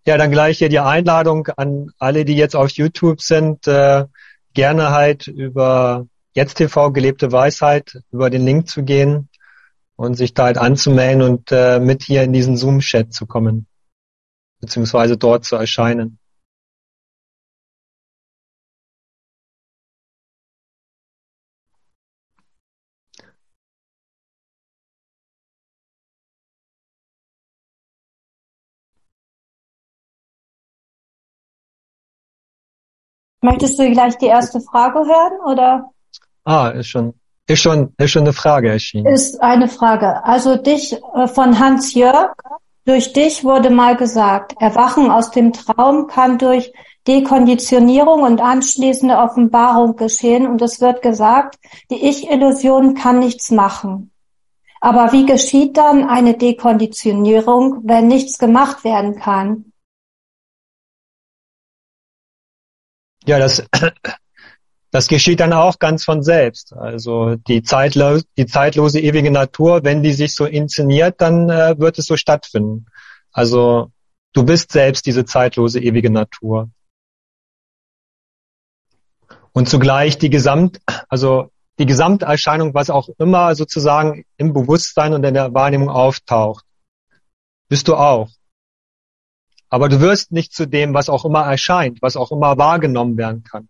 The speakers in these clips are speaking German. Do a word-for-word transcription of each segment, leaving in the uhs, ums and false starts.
Ja, dann gleich hier die Einladung an alle, die jetzt auf YouTube sind, äh, gerne halt über Jetzt T V gelebte Weisheit, über den Link zu gehen und sich da halt anzumelden und äh, mit hier in diesen Zoom-Chat zu kommen, beziehungsweise dort zu erscheinen. Möchtest du gleich die erste Frage hören, oder? Ah, ist schon, ist schon, ist schon eine Frage erschienen. Ist eine Frage. Also dich äh, von Hans Jörg. Durch dich wurde mal gesagt, Erwachen aus dem Traum kann durch Dekonditionierung und anschließende Offenbarung geschehen. Und es wird gesagt, die Ich-Illusion kann nichts machen. Aber wie geschieht dann eine Dekonditionierung, wenn nichts gemacht werden kann? Ja, das, das geschieht dann auch ganz von selbst. Also die zeitlose, die zeitlose ewige Natur, wenn die sich so inszeniert, dann äh, wird es so stattfinden. Also du bist selbst diese zeitlose ewige Natur. Und zugleich die Gesamt, also die Gesamterscheinung, was auch immer sozusagen im Bewusstsein und in der Wahrnehmung auftaucht, bist du auch. Aber du wirst nicht zu dem, was auch immer erscheint, was auch immer wahrgenommen werden kann.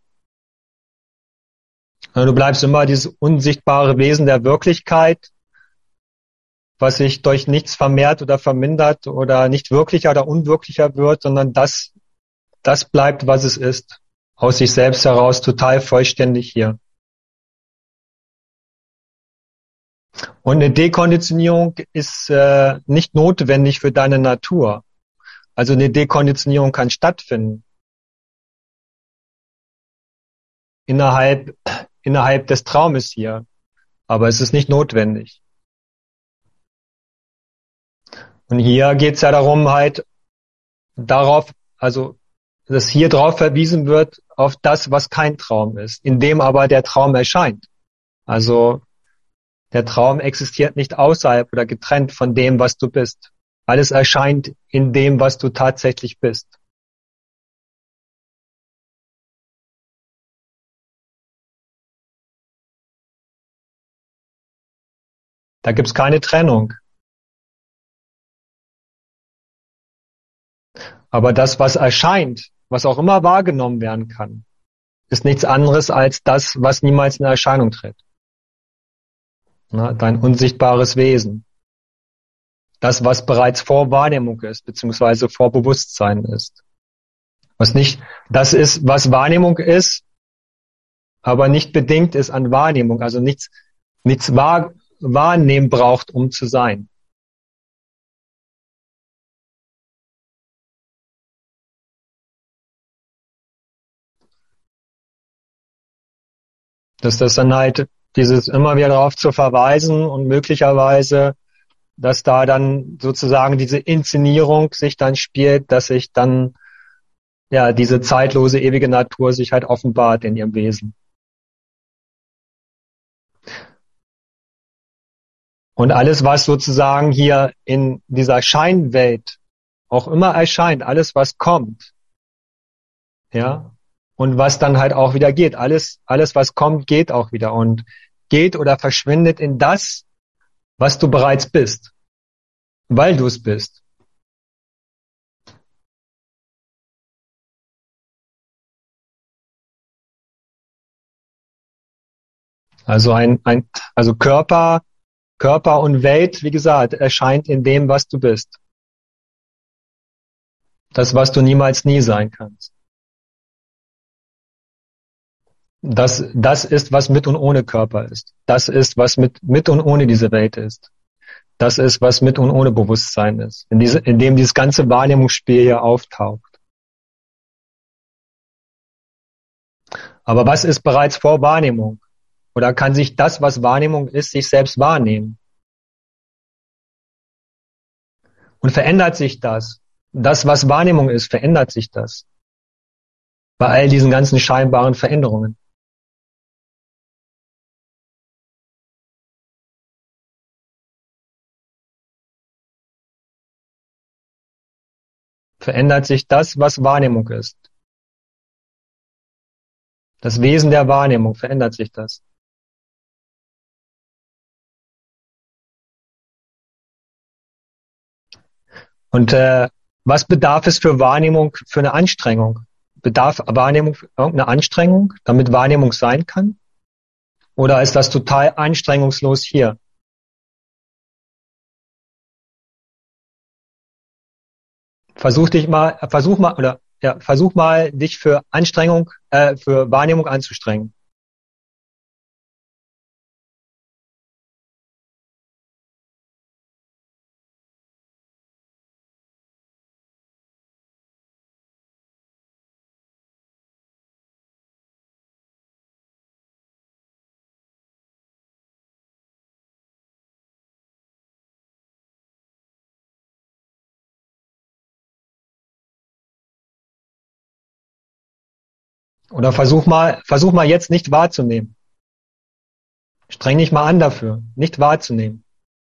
Du bleibst immer dieses unsichtbare Wesen der Wirklichkeit, was sich durch nichts vermehrt oder vermindert oder nicht wirklicher oder unwirklicher wird, sondern das, das bleibt, was es ist. Aus sich selbst heraus total vollständig hier. Und eine Dekonditionierung ist äh, nicht notwendig für deine Natur. Also eine Dekonditionierung kann stattfinden innerhalb innerhalb des Traumes hier, aber es ist nicht notwendig. Und hier geht es ja darum, halt darauf, also dass hier drauf verwiesen wird auf das, was kein Traum ist, in dem aber der Traum erscheint. Also der Traum existiert nicht außerhalb oder getrennt von dem, was du bist. Alles erscheint in dem, was du tatsächlich bist. Da gibt's keine Trennung. Aber das, was erscheint, was auch immer wahrgenommen werden kann, ist nichts anderes als das, was niemals in Erscheinung tritt. Na, dein unsichtbares Wesen. Das, was bereits vor Wahrnehmung ist, beziehungsweise vor Bewusstsein ist. Was nicht, das ist, was Wahrnehmung ist, aber nicht bedingt ist an Wahrnehmung, also nichts, nichts wahr, wahrnehmen braucht, um zu sein. Dass das dann halt dieses immer wieder darauf zu verweisen und möglicherweise, dass da dann sozusagen diese Inszenierung sich dann spielt, dass sich dann ja diese zeitlose ewige Natur sich halt offenbart in ihrem Wesen. Und alles, was sozusagen hier in dieser Scheinwelt auch immer erscheint, alles, was kommt, ja, und was dann halt auch wieder geht, alles, alles, was kommt, geht auch wieder und geht oder verschwindet in das, was du bereits bist, weil du es bist. Also ein, ein, also Körper, Körper und Welt, wie gesagt, erscheint in dem, was du bist. Das, was du niemals nie sein kannst. Das, das ist, was mit und ohne Körper ist. Das ist, was mit, mit und ohne diese Welt ist. Das ist, was mit und ohne Bewusstsein ist. In, diese, in dem dieses ganze Wahrnehmungsspiel hier auftaucht. Aber was ist bereits vor Wahrnehmung? Oder kann sich das, was Wahrnehmung ist, sich selbst wahrnehmen? Und verändert sich das? Das, was Wahrnehmung ist, verändert sich das? Bei all diesen ganzen scheinbaren Veränderungen. verändert sich das, was Wahrnehmung ist. Das Wesen der Wahrnehmung, verändert sich das. Und äh, was bedarf es für Wahrnehmung für eine Anstrengung? Bedarf Wahrnehmung irgendeine Anstrengung, damit Wahrnehmung sein kann? Oder ist das total anstrengungslos hier? Versuch dich mal, versuch mal, oder ja, versuch mal, dich für Anstrengung, äh, für Wahrnehmung anzustrengen. Oder versuch mal, versuch mal jetzt nicht wahrzunehmen. Streng dich mal an dafür, nicht wahrzunehmen.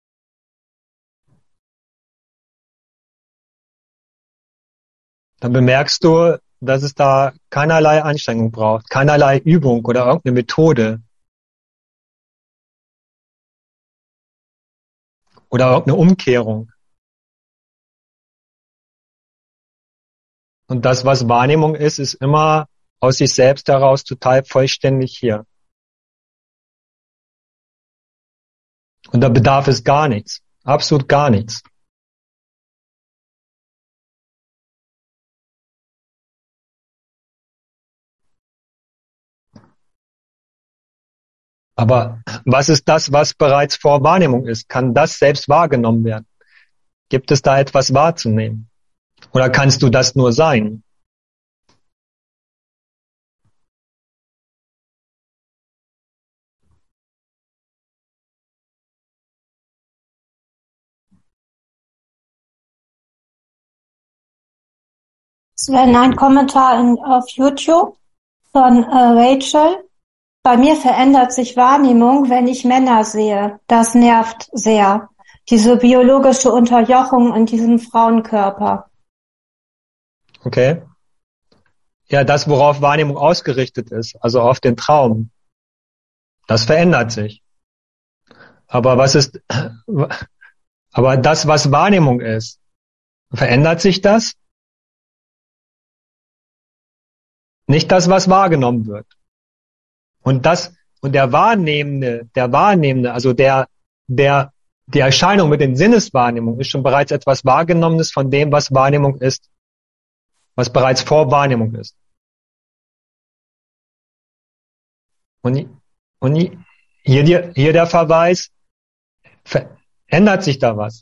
Dann bemerkst du, dass es da keinerlei Anstrengung braucht, keinerlei Übung oder irgendeine Methode oder irgendeine Umkehrung. Und das, was Wahrnehmung ist, ist immer aus sich selbst heraus total vollständig hier. Und da bedarf es gar nichts, absolut gar nichts. Aber was ist das, was bereits vor Wahrnehmung ist? Kann das selbst wahrgenommen werden? Gibt es da etwas wahrzunehmen? Oder kannst du das nur sein? Sven, ein Kommentar in, auf YouTube von äh, Rachel. Bei mir verändert sich Wahrnehmung, wenn ich Männer sehe. Das nervt sehr. Diese biologische Unterjochung in diesem Frauenkörper. Okay? Ja, das, worauf Wahrnehmung ausgerichtet ist, also auf den Traum, das verändert sich. Aber was ist, aber das, was Wahrnehmung ist, verändert sich das? Nicht das, was wahrgenommen wird. Und das, und der Wahrnehmende, der Wahrnehmende, also der, der, die Erscheinung mit den Sinneswahrnehmungen ist schon bereits etwas Wahrgenommenes von dem, was Wahrnehmung ist, was bereits vor Wahrnehmung ist. Und, und hier, die, hier der Verweis, verändert sich da was?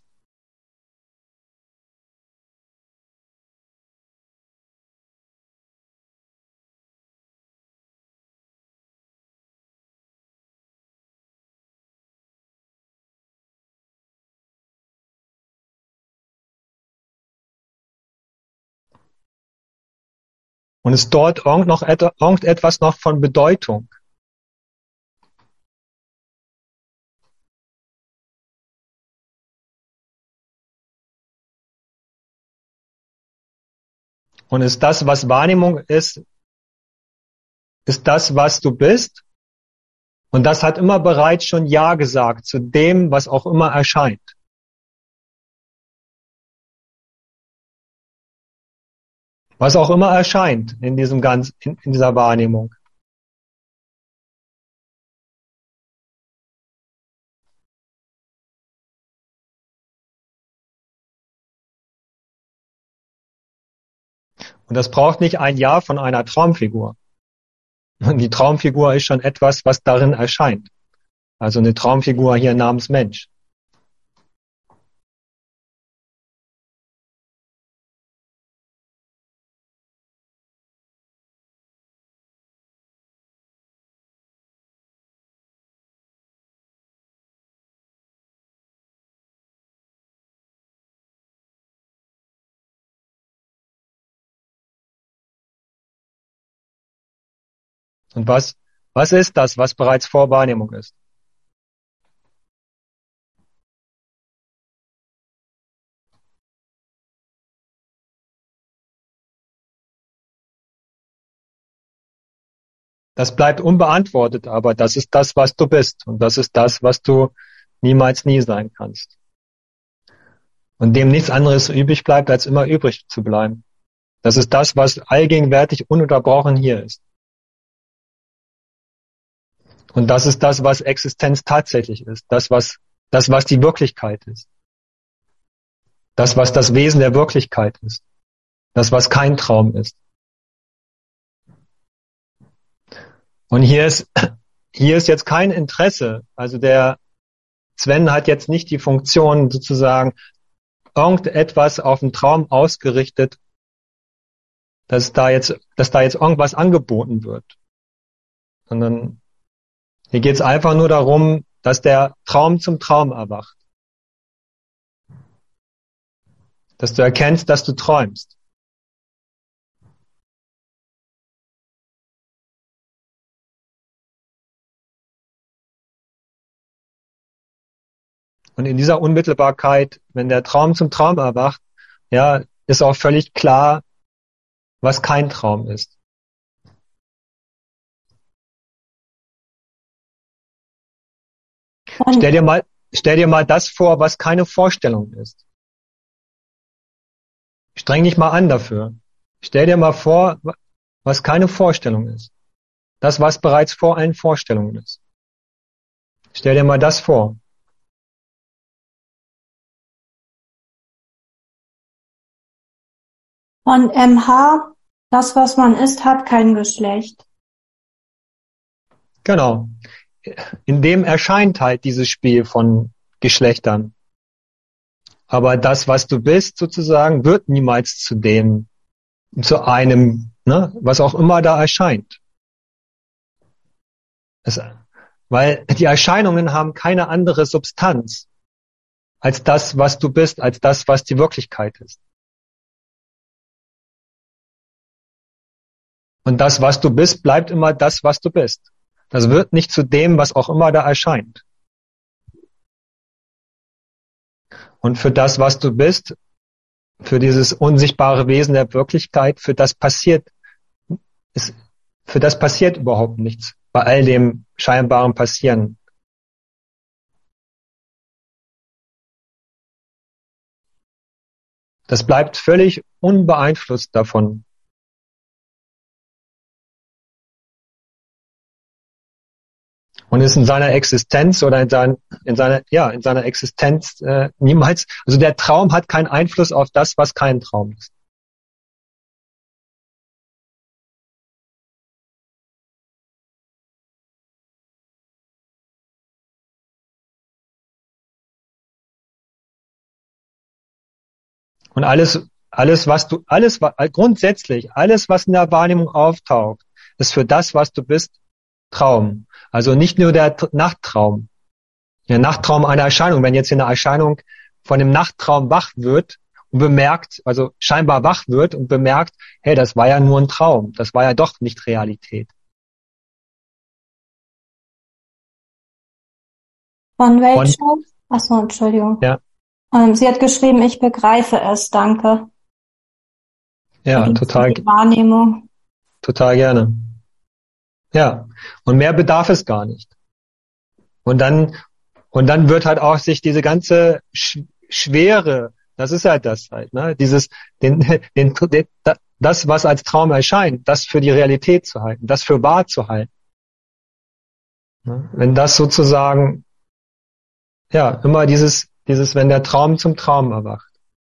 Und ist dort irgend noch et, irgendetwas noch von Bedeutung? Und ist das, was Wahrnehmung ist, ist das, was du bist? Und das hat immer bereits schon Ja gesagt zu dem, was auch immer erscheint. Was auch immer erscheint in diesem ganz, in, in dieser Wahrnehmung. Und das braucht nicht ein Ja von einer Traumfigur. Und die Traumfigur ist schon etwas, was darin erscheint. Also eine Traumfigur hier namens Mensch. Und was, was ist das, was bereits vor Wahrnehmung ist? Das bleibt unbeantwortet, aber das ist das, was du bist. Und das ist das, was du niemals nie sein kannst. Und dem nichts anderes übrig bleibt, als immer übrig zu bleiben. Das ist das, was allgegenwärtig ununterbrochen hier ist. Und das ist das, was Existenz tatsächlich ist. Das, was, das, was die Wirklichkeit ist. Das, was das Wesen der Wirklichkeit ist. Das, was kein Traum ist. Und hier ist, hier ist jetzt kein Interesse. Also der Sven hat jetzt nicht die Funktion, sozusagen, irgendetwas auf den Traum ausgerichtet, dass da jetzt, dass da jetzt irgendwas angeboten wird. Sondern hier geht es einfach nur darum, dass der Traum zum Traum erwacht. Dass du erkennst, dass du träumst. Und in dieser Unmittelbarkeit, wenn der Traum zum Traum erwacht, ja, ist auch völlig klar, was kein Traum ist. Und stell dir mal, stell dir mal das vor, was keine Vorstellung ist. Streng dich mal an dafür. Stell dir mal vor, was keine Vorstellung ist. Das, was bereits vor allen Vorstellungen ist. Stell dir mal das vor. Und M H, das, was man ist, hat kein Geschlecht. Genau. In dem erscheint halt dieses Spiel von Geschlechtern. Aber das, was du bist, sozusagen, wird niemals zu dem, zu einem, ne, was auch immer da erscheint. Es, weil die Erscheinungen haben keine andere Substanz als das, was du bist, als das, was die Wirklichkeit ist. Und das, was du bist, bleibt immer das, was du bist. Das wird nicht zu dem, was auch immer da erscheint. Und für das, was du bist, für dieses unsichtbare Wesen der Wirklichkeit, für das passiert, ist, für das passiert überhaupt nichts. Bei all dem scheinbaren Passieren. Das bleibt völlig unbeeinflusst davon. Und ist in seiner Existenz oder in, sein, in seiner, ja, in seiner Existenz äh, niemals, also der Traum hat keinen Einfluss auf das, was kein Traum ist. Und alles, alles, was du, alles, grundsätzlich, alles, was in der Wahrnehmung auftaucht, ist für das, was du bist, Traum. Also nicht nur der Nachttraum. Der Nachttraum einer Erscheinung. Wenn jetzt hier eine Erscheinung von dem Nachttraum wach wird und bemerkt, also scheinbar wach wird und bemerkt, hey, das war ja nur ein Traum. Das war ja doch nicht Realität. Von Rachel? Achso, Entschuldigung. Ja. Ähm, sie hat geschrieben, ich begreife es, danke. Ja, total. Die Wahrnehmung. Total gerne. Ja. Und mehr bedarf es gar nicht. Und dann, und dann wird halt auch sich diese ganze Sch- Schwere, das ist halt das halt, ne, dieses, den, den, den, das, was als Traum erscheint, das für die Realität zu halten, das für wahr zu halten. Ne? Wenn das sozusagen, ja, immer dieses, dieses, wenn der Traum zum Traum erwacht.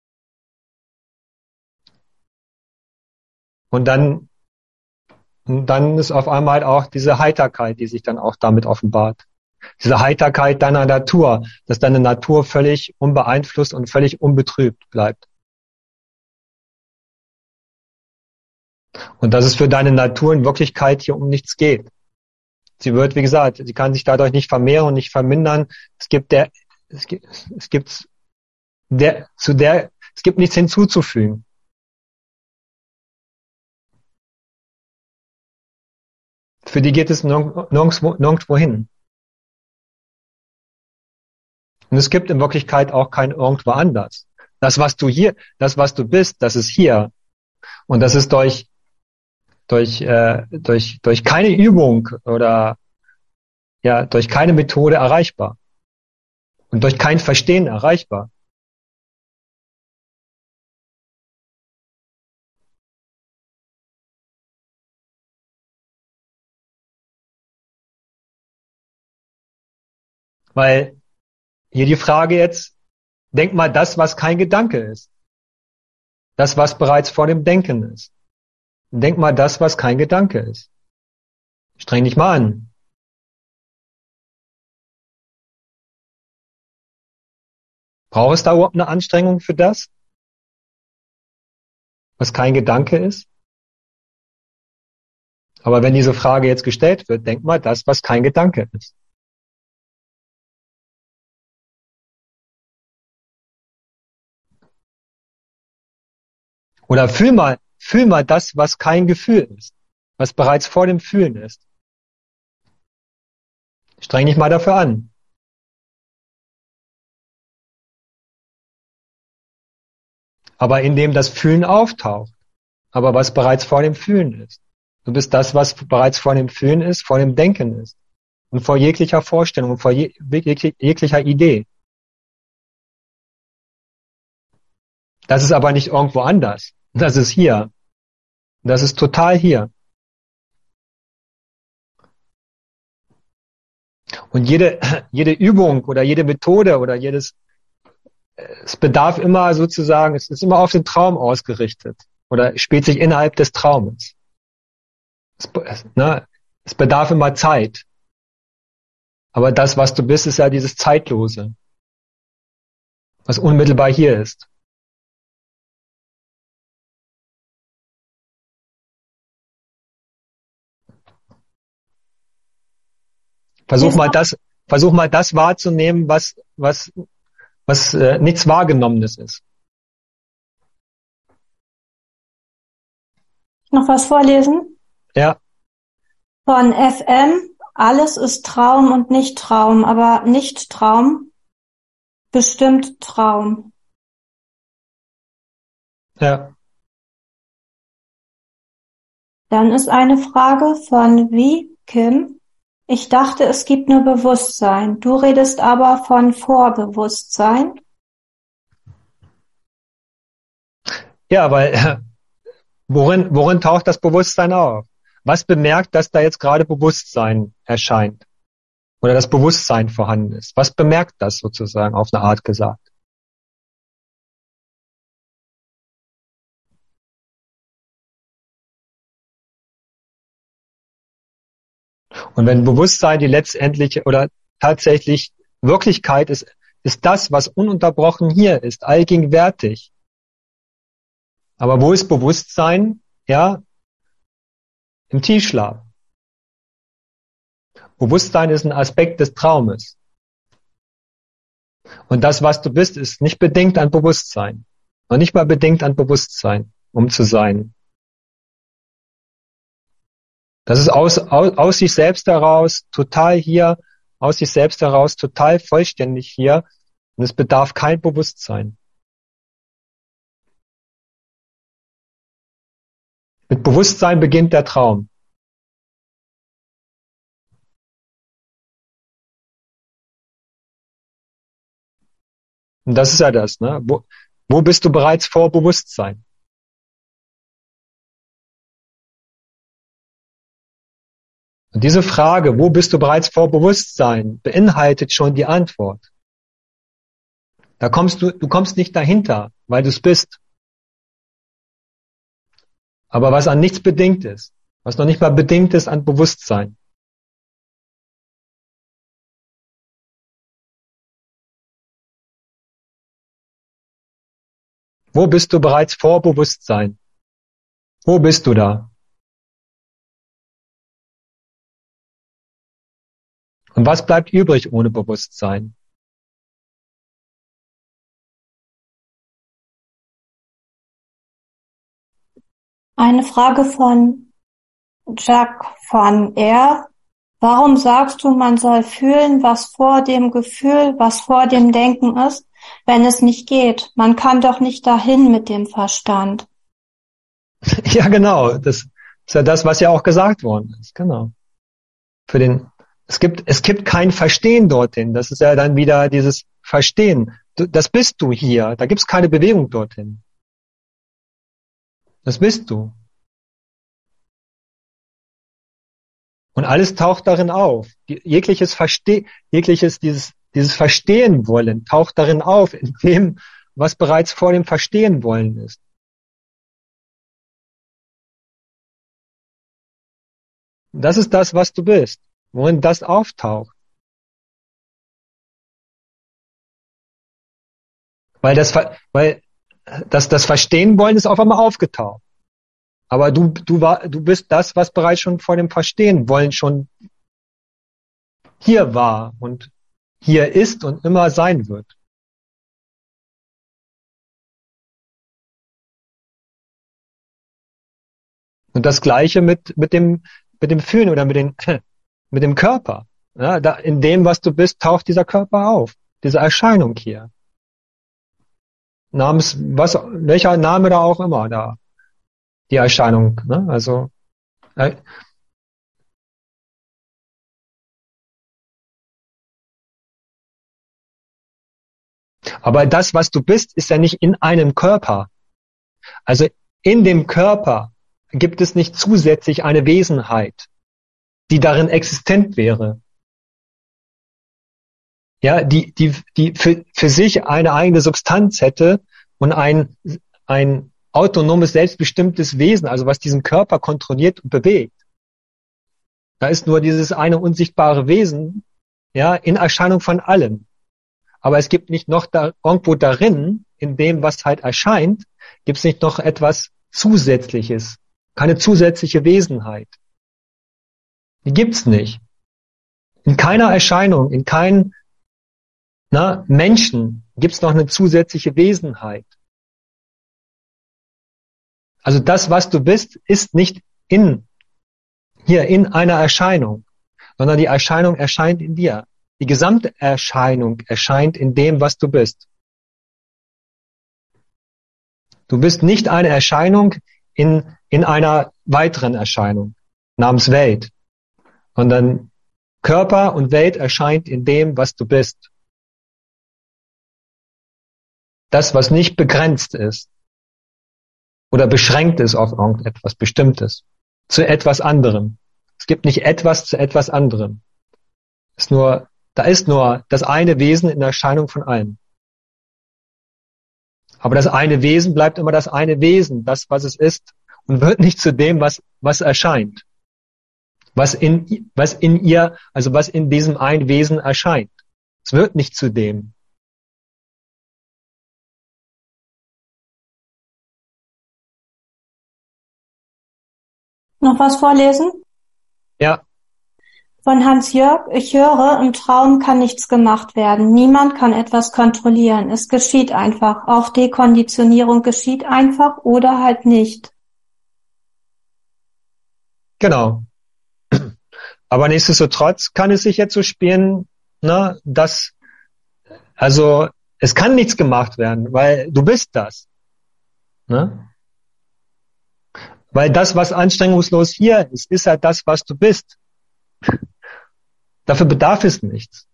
Und dann, und dann ist auf einmal halt auch diese Heiterkeit, die sich dann auch damit offenbart. Diese Heiterkeit deiner Natur, dass deine Natur völlig unbeeinflusst und völlig unbetrübt bleibt. Und dass es für deine Natur in Wirklichkeit hier um nichts geht. Sie wird, wie gesagt, sie kann sich dadurch nicht vermehren und nicht vermindern. Es gibt der, es gibt, es gibt der, zu der, es gibt nichts hinzuzufügen. Für die geht es nirgendwo, nirgendwo hin. Und es gibt in Wirklichkeit auch kein irgendwo anders. Das, was du hier, das, was du bist, das ist hier. Und das ist durch, durch, äh, durch, durch keine Übung oder ja, durch keine Methode erreichbar und durch kein Verstehen erreichbar. Weil hier die Frage jetzt, denk mal das, was kein Gedanke ist. Das, was bereits vor dem Denken ist. Denk mal das, was kein Gedanke ist. Streng dich mal an. Braucht es da überhaupt eine Anstrengung für das, was kein Gedanke ist? Aber wenn diese Frage jetzt gestellt wird, denk mal das, was kein Gedanke ist. Oder fühl mal, fühl mal das, was kein Gefühl ist, was bereits vor dem Fühlen ist. Streng dich mal dafür an. Aber indem das Fühlen auftaucht, aber was bereits vor dem Fühlen ist. Du bist das, was bereits vor dem Fühlen ist, vor dem Denken ist. Und vor jeglicher Vorstellung, und vor je, jeglicher Idee. Das ist aber nicht irgendwo anders. Das ist hier. Das ist total hier. Und jede, jede Übung oder jede Methode oder jedes, es bedarf immer sozusagen, es ist immer auf den Traum ausgerichtet oder spielt sich innerhalb des Traumes. Es, ne, es bedarf immer Zeit. Aber das, was du bist, ist ja dieses Zeitlose, was unmittelbar hier ist. Versuch mal das, versuch mal das wahrzunehmen, was, was, was äh, nichts Wahrgenommenes ist. Noch was vorlesen? Ja. Von F M, alles ist Traum und nicht Traum, aber nicht Traum bestimmt Traum. Ja. Dann ist eine Frage von Wie Kim. Ich dachte, es gibt nur Bewusstsein. Du redest aber von Vorbewusstsein. Ja, weil äh, worin, worin taucht das Bewusstsein auf? Was bemerkt, dass da jetzt gerade Bewusstsein erscheint? Oder das Bewusstsein vorhanden ist? Was bemerkt das sozusagen auf eine Art gesagt? Und wenn Bewusstsein die letztendliche oder tatsächlich Wirklichkeit ist, ist das, was ununterbrochen hier ist, allgegenwärtig. Aber wo ist Bewusstsein? Ja, im Tiefschlaf. Bewusstsein ist ein Aspekt des Traumes. Und das, was du bist, ist nicht bedingt an Bewusstsein. Noch nicht mal bedingt an Bewusstsein, um zu sein. Das ist aus, aus, aus sich selbst heraus total hier, aus sich selbst heraus total vollständig hier. Und es bedarf kein Bewusstsein. Mit Bewusstsein beginnt der Traum. Und das ist ja das, ne? Wo, wo bist du bereits vor Bewusstsein? Und diese Frage, wo bist du bereits vor Bewusstsein, beinhaltet schon die Antwort. Da kommst du, du kommst nicht dahinter, weil du es bist. Aber was an nichts bedingt ist, was noch nicht mal bedingt ist an Bewusstsein. Wo bist du bereits vor Bewusstsein? Wo bist du da? Und was bleibt übrig ohne Bewusstsein? Eine Frage von Jack van R. Warum sagst du, man soll fühlen, was vor dem Gefühl, was vor dem Denken ist, wenn es nicht geht? Man kann doch nicht dahin mit dem Verstand. Ja, genau. Das, ist ja das, was ja auch gesagt worden ist, genau. Für den, es gibt, es gibt kein Verstehen dorthin. Das ist ja dann wieder dieses Verstehen. Du, das bist du hier. Da gibt's keine Bewegung dorthin. Das bist du. Und alles taucht darin auf. Jegliches Verstehen, jegliches dieses, dieses Verstehen wollen taucht darin auf, in dem, was bereits vor dem Verstehen wollen ist. Das ist das, was du bist, worin das auftaucht. Weil das, weil das, das Verstehen wollen ist auf einmal aufgetaucht. Aber du, du war, du bist das, was bereits schon vor dem Verstehen wollen schon hier war und hier ist und immer sein wird. Und das Gleiche mit, mit dem, mit dem Fühlen oder mit den, mit dem Körper. Ja, da, in dem, was du bist, taucht dieser Körper auf. Diese Erscheinung hier. Namens, was, welcher Name da auch immer da. Die Erscheinung, ne? Also, äh, aber das, was du bist, ist ja nicht in einem Körper. Also in dem Körper gibt es nicht zusätzlich eine Wesenheit, die darin existent wäre. Ja, die, die, die für, für sich eine eigene Substanz hätte und ein, ein autonomes, selbstbestimmtes Wesen, also was diesen Körper kontrolliert und bewegt. Da ist nur dieses eine unsichtbare Wesen, ja, in Erscheinung von allem. Aber es gibt nicht noch da, irgendwo darin, in dem, was halt erscheint, gibt es nicht noch etwas Zusätzliches, keine zusätzliche Wesenheit. Die gibt's nicht. In keiner Erscheinung, in keinem na, Menschen gibt's noch eine zusätzliche Wesenheit. Also das, was du bist, ist nicht in, hier in einer Erscheinung, sondern die Erscheinung erscheint in dir. Die gesamte Erscheinung erscheint in dem, was du bist. Du bist nicht eine Erscheinung in, in einer weiteren Erscheinung namens Welt, sondern Körper und Welt erscheint in dem, was du bist. Das, was nicht begrenzt ist oder beschränkt ist auf irgendetwas Bestimmtes, zu etwas anderem. Es gibt nicht etwas zu etwas anderem. Es ist nur, da ist nur das eine Wesen in der Erscheinung von allem. Aber das eine Wesen bleibt immer das eine Wesen, das, was es ist, und wird nicht zu dem, was, was erscheint. Was in, was in ihr, also was in diesem einen Wesen erscheint. Es wird nicht zu dem. Noch was vorlesen? Ja. Von Hans-Jörg: Ich höre, im Traum kann nichts gemacht werden. Niemand kann etwas kontrollieren. Es geschieht einfach. Auch Dekonditionierung geschieht einfach oder halt nicht. Genau. Aber nichtsdestotrotz kann es sich jetzt so spielen, ne, dass, also, es kann nichts gemacht werden, weil du bist das. Ne? Weil das, was anstrengungslos hier ist, ist halt das, was du bist. Dafür bedarf es nichts.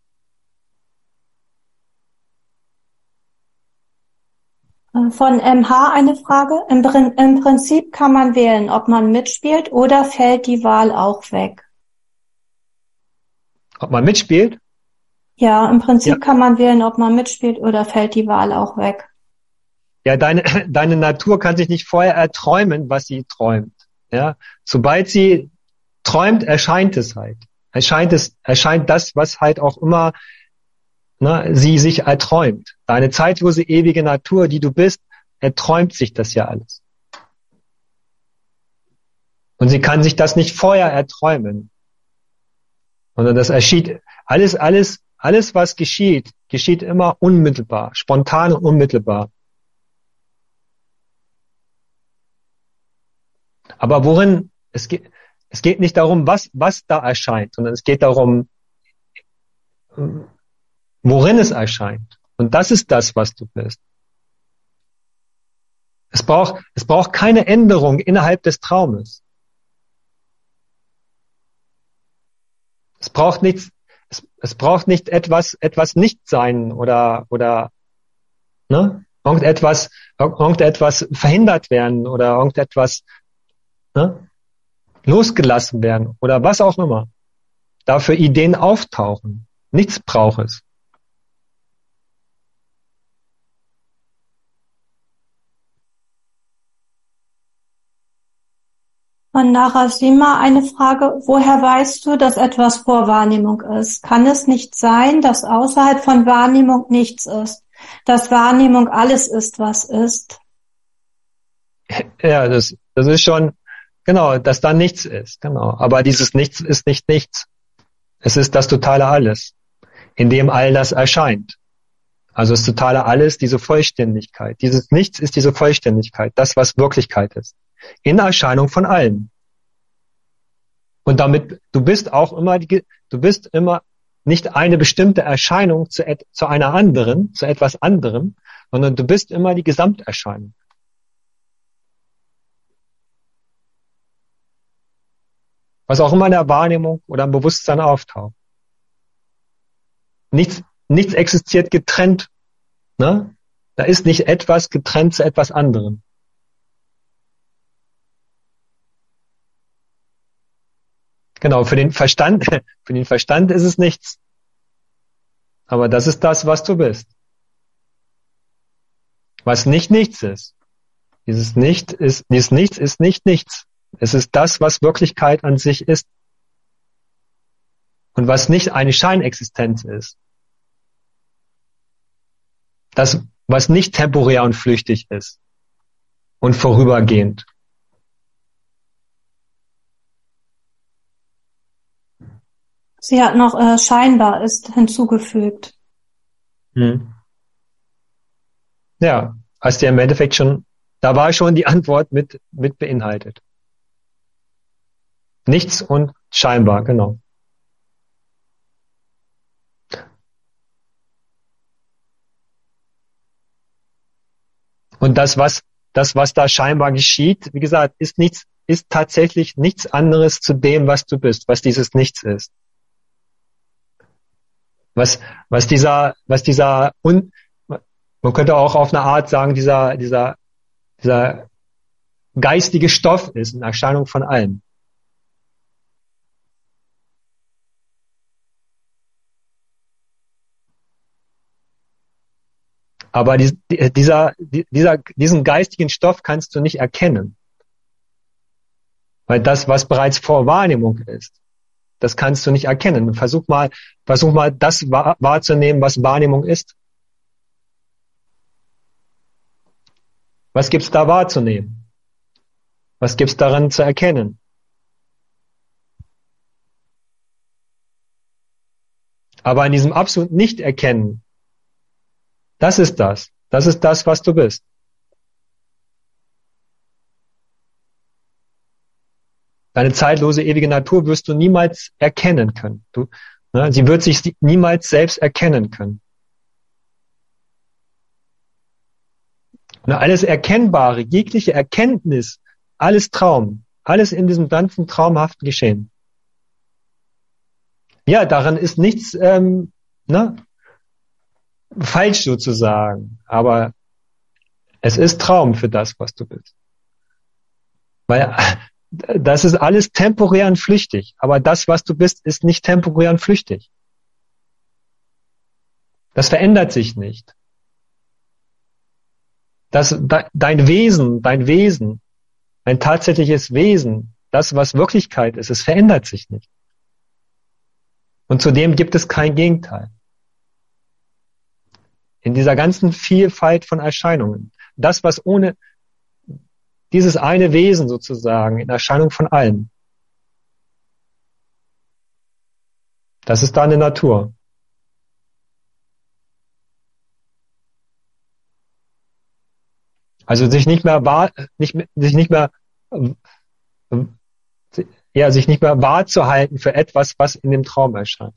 Von M H eine Frage. Im, Im Prinzip kann man wählen, ob man mitspielt oder fällt die Wahl auch weg? Ob man mitspielt? Ja, im Prinzip Ja. kann man wählen, ob man mitspielt oder fällt die Wahl auch weg? Ja, deine, deine Natur kann sich nicht vorher erträumen, was sie träumt. Ja, sobald sie träumt, erscheint es halt. Erscheint es, erscheint das, was halt auch immer, ne, sie sich erträumt. Deine zeitlose, ewige Natur, die du bist, erträumt sich das ja alles. Und sie kann sich das nicht vorher erträumen. Sondern das geschieht, alles, alles, alles, was geschieht, geschieht immer unmittelbar, spontan und unmittelbar. Aber worin, es geht, es geht nicht darum, was, was da erscheint, sondern es geht darum, worin es erscheint. Und das ist das, was du bist. Es braucht, es braucht keine Änderung innerhalb des Traumes. Es braucht nichts, es, es braucht nicht etwas, etwas nicht sein oder, oder, ne? Irgendetwas, irgendetwas verhindert werden oder irgendetwas, ne? Losgelassen werden oder was auch immer. Dafür Ideen auftauchen. Nichts braucht es. Von Narasimha eine Frage. Woher weißt du, dass etwas vor Wahrnehmung ist? Kann es nicht sein, dass außerhalb von Wahrnehmung nichts ist? Dass Wahrnehmung alles ist, was ist? Ja, das, das ist schon, genau, dass da nichts ist, genau. Aber dieses Nichts ist nicht nichts. Es ist das totale Alles, in dem all das erscheint. Also das totale Alles, diese Vollständigkeit. Dieses Nichts ist diese Vollständigkeit, das, was Wirklichkeit ist. In Erscheinung von allem. Und damit, du bist auch immer, die, du bist immer nicht eine bestimmte Erscheinung zu, et, zu einer anderen, zu etwas anderem, sondern du bist immer die Gesamterscheinung. Was auch immer in der Wahrnehmung oder im Bewusstsein auftaucht. Nichts, nichts existiert getrennt, ne? Da ist nicht etwas getrennt zu etwas anderem. Genau, für den Verstand, für den Verstand ist es nichts. Aber das ist das, was du bist. Was nicht nichts ist. Dieses Nicht ist, dieses Nichts ist nicht nichts. Es ist das, was Wirklichkeit an sich ist. Und was nicht eine Scheinexistenz ist. Das, was nicht temporär und flüchtig ist. Und vorübergehend. Sie hat noch äh, scheinbar ist hinzugefügt. Hm. Ja, hast du ja im Endeffekt schon, da war schon die Antwort mit, mit beinhaltet. Nichts und scheinbar, genau. Und das, was, das, was da scheinbar geschieht, wie gesagt, ist nichts, ist tatsächlich nichts anderes zu dem, was du bist, was dieses Nichts ist. Was, was dieser, was dieser, un, man könnte auch auf eine Art sagen, dieser, dieser, dieser geistige Stoff ist, eine Erscheinung von allem. Aber die, dieser, dieser, diesen geistigen Stoff kannst du nicht erkennen. Weil das, was bereits vor Wahrnehmung ist, das kannst du nicht erkennen. Versuch mal, versuch mal, das wahr, wahrzunehmen, was Wahrnehmung ist. Was gibt's da wahrzunehmen? Was gibt's darin zu erkennen? Aber in diesem absolut Nicht-Erkennen, das ist das. Das ist das, was du bist. Deine zeitlose, ewige Natur wirst du niemals erkennen können. Du, ne, sie wird sich niemals selbst erkennen können. Und alles Erkennbare, jegliche Erkenntnis, alles Traum, alles in diesem ganzen traumhaften Geschehen. Ja, daran ist nichts ähm, ne, falsch sozusagen, aber es ist Traum für das, was du bist. Weil das ist alles temporär und flüchtig, aber das, was du bist, ist nicht temporär und flüchtig. Das verändert sich nicht. Das, dein Wesen, dein Wesen, dein tatsächliches Wesen, das, was Wirklichkeit ist, es verändert sich nicht. Und zudem gibt es kein Gegenteil. In dieser ganzen Vielfalt von Erscheinungen. Das, was ohne dieses eine Wesen sozusagen in Erscheinung von allem. Das ist deine Natur. Also sich nicht mehr wahr, nicht, sich nicht mehr, ja, sich nicht mehr wahr zu halten für etwas, was in dem Traum erscheint.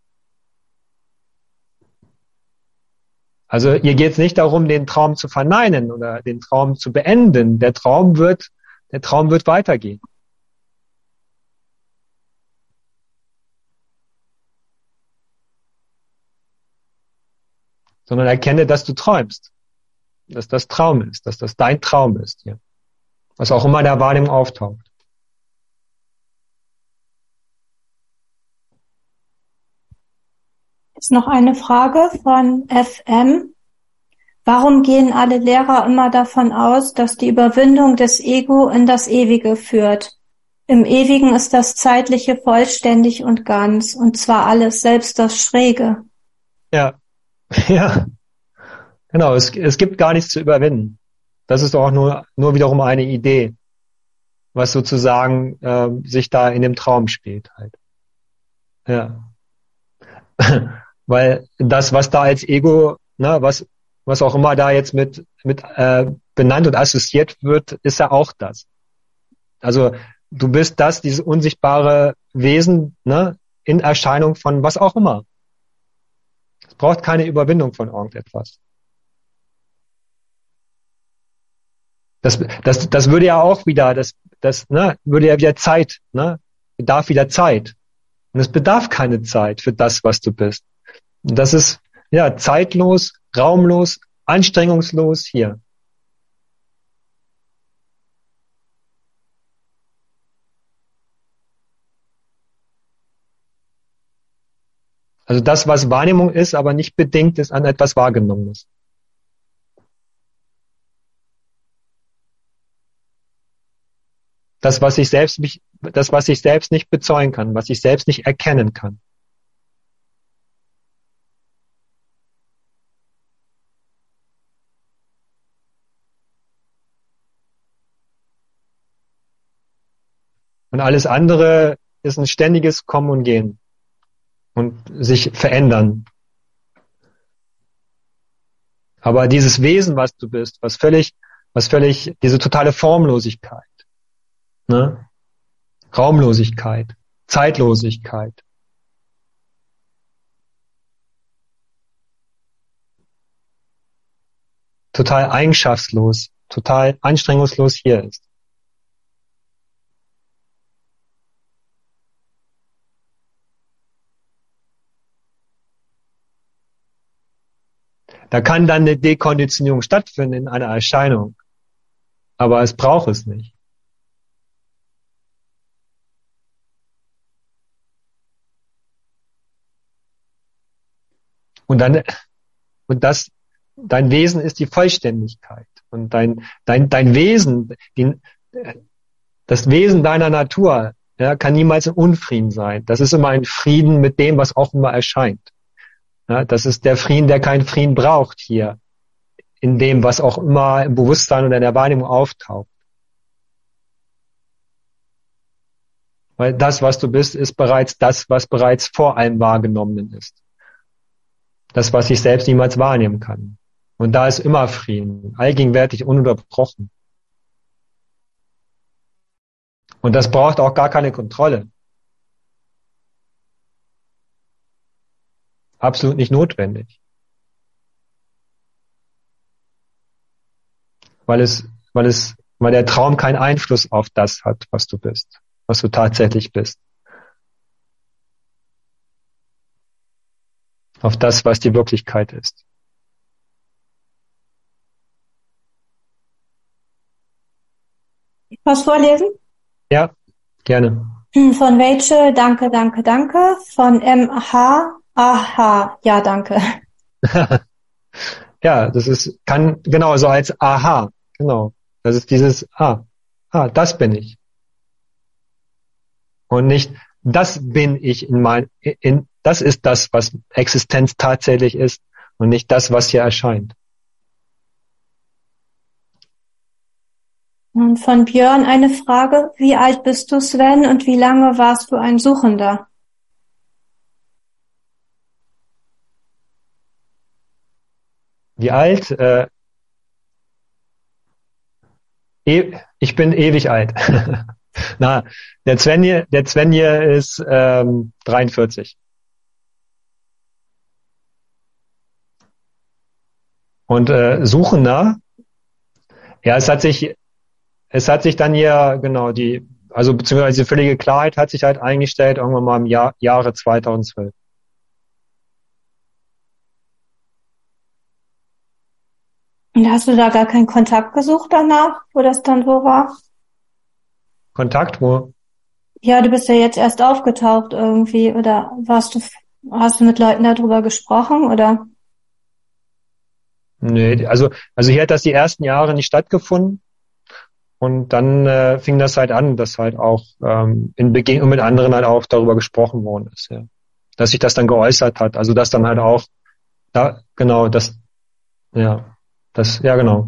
Also ihr geht es nicht darum, den Traum zu verneinen oder den Traum zu beenden. Der Traum wird, der Traum wird weitergehen. sondern erkenne, dass du träumst, dass das Traum ist, dass das dein Traum ist hier, was auch immer in der Wahrnehmung auftaucht. Jetzt noch eine Frage von F M. Warum gehen alle Lehrer immer davon aus, dass die Überwindung des Ego in das Ewige führt? Im Ewigen ist das Zeitliche vollständig und ganz, und zwar alles, selbst das Schräge. Ja, ja, genau, es, es gibt gar nichts zu überwinden. Das ist doch auch nur, nur wiederum eine Idee, was sozusagen äh, sich da in dem Traum spielt halt. Ja. Weil das, was da als Ego, ne, was, was auch immer da jetzt mit, mit äh, benannt und assoziiert wird, ist ja auch das. Also du bist das, dieses unsichtbare Wesen, ne, in Erscheinung von was auch immer. Es braucht keine Überwindung von irgendetwas. Das, das, das würde ja auch wieder, das, das, ne, würde ja wieder Zeit, ne, bedarf wieder Zeit. Und es bedarf keine Zeit für das, was du bist. Und das ist, ja, zeitlos, raumlos, anstrengungslos hier. Also das, was Wahrnehmung ist, aber nicht bedingt ist an etwas Wahrgenommenes. Das, was ich selbst mich, das, was ich selbst nicht bezeugen kann, was ich selbst nicht erkennen kann. Und alles andere ist ein ständiges Kommen und Gehen und sich verändern. Aber dieses Wesen, was du bist, was völlig, was völlig, diese totale Formlosigkeit, ne? Raumlosigkeit, Zeitlosigkeit. Total eigenschaftslos, total anstrengungslos hier ist. Da kann dann eine Dekonditionierung stattfinden in einer Erscheinung. Aber es braucht es nicht. Und dann, und das, dein Wesen ist die Vollständigkeit. Und dein, dein, dein Wesen, die, das Wesen deiner Natur, ja, kann niemals im Unfrieden sein. Das ist immer ein Frieden mit dem, was auch immer erscheint. Ja, das ist der Frieden, der keinen Frieden braucht hier, in dem, was auch immer im Bewusstsein oder in der Wahrnehmung auftaucht. Weil das, was du bist, ist bereits das, was bereits vor allem Wahrgenommenen ist. Das, was ich selbst niemals wahrnehmen kann. Und da ist immer Frieden, allgegenwärtig, ununterbrochen. Und das braucht auch gar keine Kontrolle. Absolut nicht notwendig. Weil es, weil es, weil der Traum keinen Einfluss auf das hat, was du bist, was du tatsächlich bist. Auf das, was die Wirklichkeit ist. Was vorlesen? Ja, gerne. Von Rachel, danke, danke, danke. Von M H, aha, ja, danke. Ja, das ist, kann, genau, so als Aha, genau. Das ist dieses, ah, ah, das bin ich. Und nicht, das bin ich in mein, in, das ist das, was Existenz tatsächlich ist und nicht das, was hier erscheint. Und von Björn eine Frage. Wie alt bist du, Sven, und wie lange warst du ein Suchender? Wie alt? Äh, e ich bin ewig alt. Na, der Sven hier, der Sven hier ist ähm, dreiundvierzig. Und äh, Suchender, ja, es hat sich, es hat sich dann hier, genau, die, also beziehungsweise die völlige Klarheit hat sich halt eingestellt, irgendwann mal im Jahr, Jahre zweitausendzwölf. Und hast du da gar keinen Kontakt gesucht danach, wo das dann so war? Kontakt, wo? Ja, du bist ja jetzt erst aufgetaucht irgendwie, oder warst du, hast du mit Leuten darüber gesprochen, oder? Nee, also, also hier hat das die ersten Jahre nicht stattgefunden. Und dann äh, fing das halt an, dass halt auch ähm, in Begegnung mit anderen halt auch darüber gesprochen worden ist, ja. Dass sich das dann geäußert hat. Also dass dann halt auch, da, genau, das, ja, das, ja genau.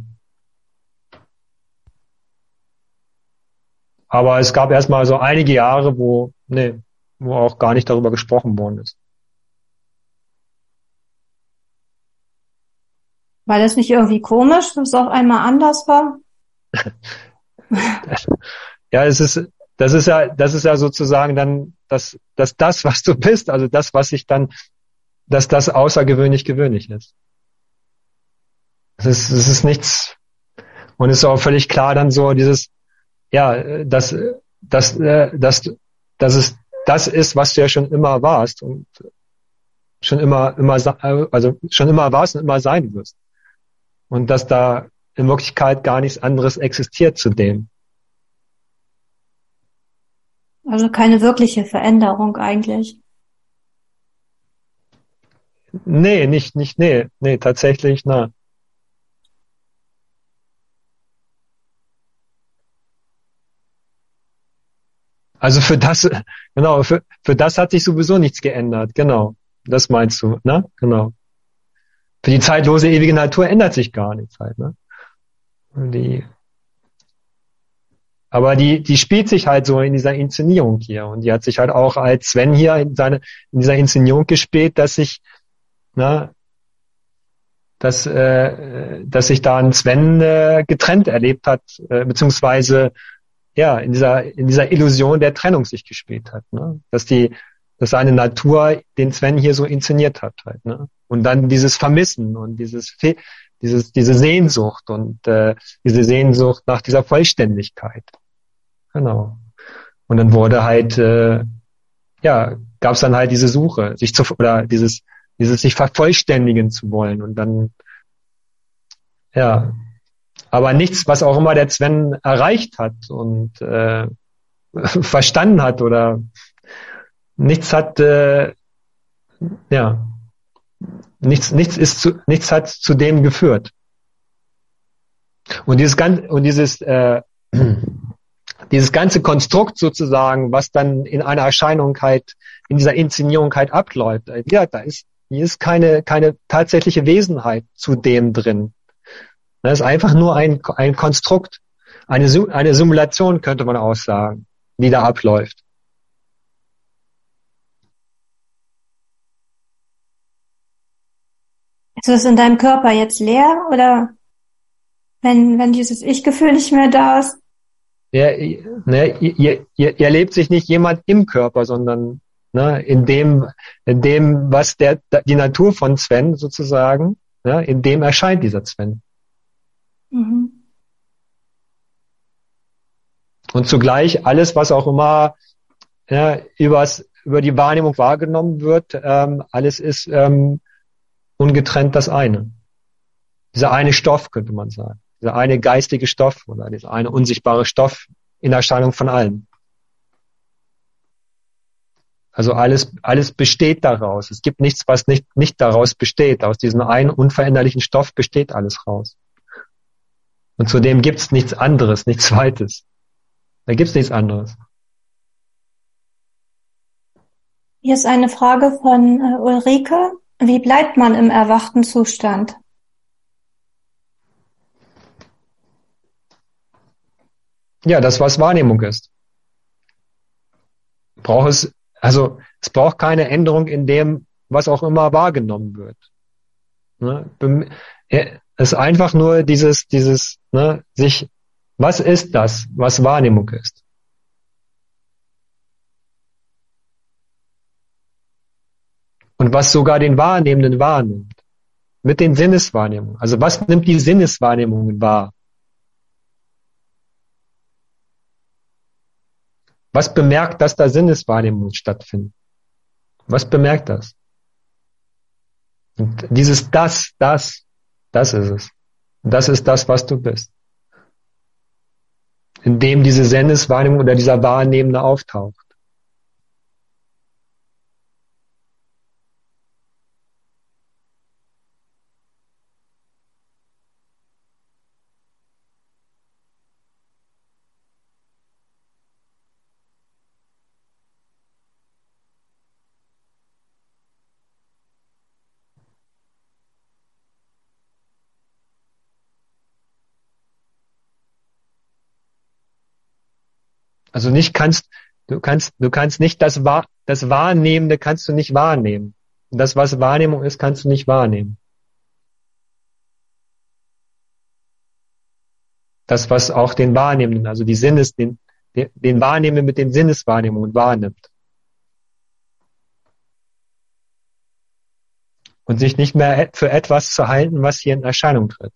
Aber es gab erstmal so einige Jahre, wo, nee, wo auch gar nicht darüber gesprochen worden ist. War das nicht irgendwie komisch, dass es auf einmal anders war? Ja, es ist, das ist ja, das ist ja sozusagen dann, dass, dass das, was du bist, also das, was sich dann, dass das außergewöhnlich gewöhnlich ist. Es ist, es ist nichts, und es ist auch völlig klar dann so dieses, ja, dass, dass, äh, dass, dass es das ist, was du ja schon immer warst und schon immer, immer, also schon immer warst und immer sein wirst. Und dass da in Wirklichkeit gar nichts anderes existiert zu dem. Also keine wirkliche Veränderung eigentlich. Nee, nicht, nicht, nee, nee, tatsächlich, na. Also für das, genau, für, für das hat sich sowieso nichts geändert, genau. Das meinst du, ne? Genau. Für die zeitlose ewige Natur ändert sich gar nichts halt, ne? Die, aber die, die spielt sich halt so in dieser Inszenierung hier und die hat sich halt auch als Sven hier in seine, in dieser Inszenierung gespielt, dass sich, ne, dass, äh, dass sich da ein Sven äh, getrennt erlebt hat, äh, beziehungsweise ja, in dieser, in dieser Illusion der Trennung sich gespielt hat, ne? Dass die, dass seine Natur den Sven hier so inszeniert hat halt, ne? Und dann dieses Vermissen und dieses, Fe dieses, diese Sehnsucht und äh, diese Sehnsucht nach dieser Vollständigkeit. Genau. Und dann wurde halt, äh, ja, gab es dann halt diese Suche, sich zu, oder dieses, dieses sich vervollständigen zu wollen und dann, ja, aber nichts, was auch immer der Sven erreicht hat und äh, verstanden hat oder nichts hat, äh, ja, nichts, nichts ist zu, nichts hat zu dem geführt. Und dieses ganze, und dieses, äh, dieses ganze Konstrukt sozusagen, was dann in einer Erscheinung halt, in dieser Inszenierung halt abläuft, ja, da ist, hier ist keine, keine tatsächliche Wesenheit zu dem drin. Das ist einfach nur ein, ein Konstrukt, eine, eine Simulation, könnte man auch sagen, die da abläuft. Ist es in deinem Körper jetzt leer oder wenn, wenn dieses Ich-Gefühl nicht mehr da ist? Ja, ne, ihr, ihr, ihr lebt sich nicht jemand im Körper, sondern ne, in dem, in dem, was der, die Natur von Sven sozusagen, ne, in dem erscheint dieser Sven. Mhm. Und zugleich alles, was auch immer ja, übers, über die Wahrnehmung wahrgenommen wird, ähm, alles ist ähm, ungetrennt das eine. Dieser eine Stoff, könnte man sagen. Dieser eine geistige Stoff oder dieser eine unsichtbare Stoff in Erscheinung von allem. Also alles, alles besteht daraus. Es gibt nichts, was nicht, nicht daraus besteht. Aus diesem einen unveränderlichen Stoff besteht alles raus. Und zudem gibt's nichts anderes, nichts Zweites. Da gibt's nichts anderes. Hier ist eine Frage von äh, Ulrike. Wie bleibt man im erwachten Zustand? Ja, das, was Wahrnehmung ist. Braucht es, also, es braucht keine Änderung in dem, was auch immer wahrgenommen wird. Ne? Es ist einfach nur dieses, dieses, ne, sich, was ist das, was Wahrnehmung ist? Und was sogar den Wahrnehmenden wahrnimmt. Mit den Sinneswahrnehmungen. Also was nimmt die Sinneswahrnehmungen wahr? Was bemerkt, dass da Sinneswahrnehmungen stattfinden? Was bemerkt das? Und dieses das, das, das ist es. Und das ist das, was du bist. Indem diese Sinneswahrnehmung oder dieser Wahrnehmende auftaucht. Also nicht kannst, du kannst, du kannst nicht das, Wahr, das Wahrnehmende kannst du nicht wahrnehmen. Und das, was Wahrnehmung ist, kannst du nicht wahrnehmen. Das, was auch den Wahrnehmenden, also die Sinnes, den, den, den Wahrnehmenden mit den Sinneswahrnehmungen wahrnimmt. Und sich nicht mehr für etwas zu halten, was hier in Erscheinung tritt.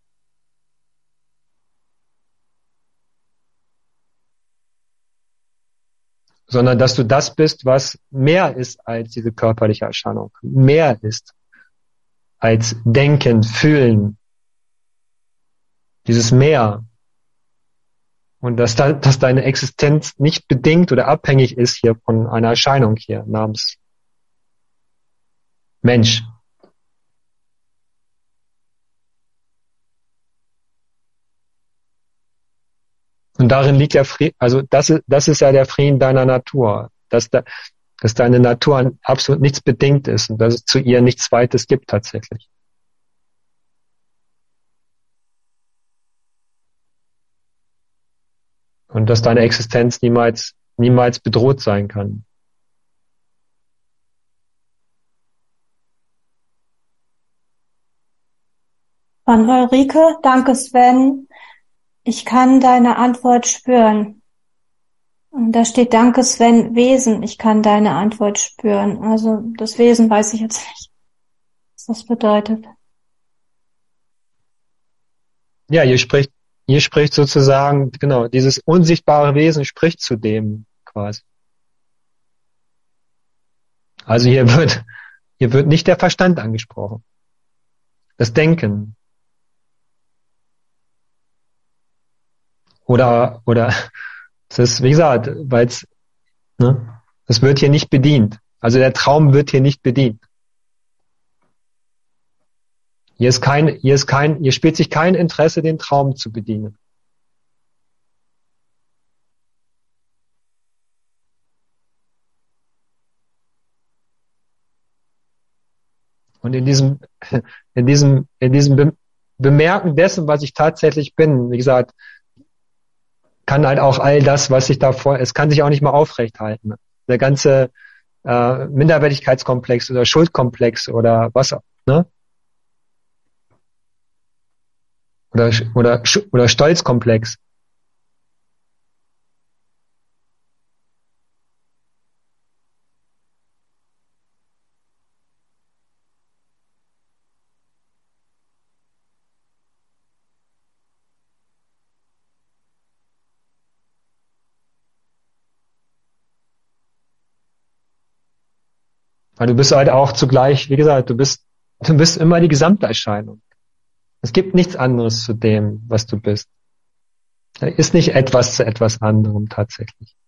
Sondern dass du das bist, was mehr ist als diese körperliche Erscheinung, mehr ist als Denken, Fühlen, dieses Mehr. Und dass, da, dass deine Existenz nicht bedingt oder abhängig ist hier von einer Erscheinung hier namens Mensch. Und darin liegt ja Frieden, also das ist, das ist ja der Frieden deiner Natur, dass, da, dass deine Natur an absolut nichts bedingt ist und dass es zu ihr nichts Zweites gibt tatsächlich. Und dass deine Existenz niemals, niemals bedroht sein kann. Von Ulrike, danke Sven. Ich kann deine Antwort spüren. Und da steht, danke Sven, Wesen, ich kann deine Antwort spüren. Also das Wesen weiß ich jetzt nicht, was das bedeutet. Ja, hier spricht, hier spricht sozusagen, genau, dieses unsichtbare Wesen spricht zu dem quasi. Also hier wird, hier wird nicht der Verstand angesprochen. Das Denken. Oder, oder, das ist, wie gesagt, weil es, ne, das wird hier nicht bedient. Also der Traum wird hier nicht bedient. Hier ist kein, hier ist kein, hier spielt sich kein Interesse, den Traum zu bedienen. Und in diesem, in diesem, in diesem Bemerken dessen, was ich tatsächlich bin, wie gesagt, kann halt auch all das, was sich davor, es kann sich auch nicht mal aufrecht halten. Der ganze äh, Minderwertigkeitskomplex oder Schuldkomplex oder was, ne? Oder, oder, oder Stolzkomplex. Weil du bist halt auch zugleich, wie gesagt, du bist, du bist immer die Gesamterscheinung. Es gibt nichts anderes zu dem, was du bist. Da ist nicht etwas zu etwas anderem tatsächlich.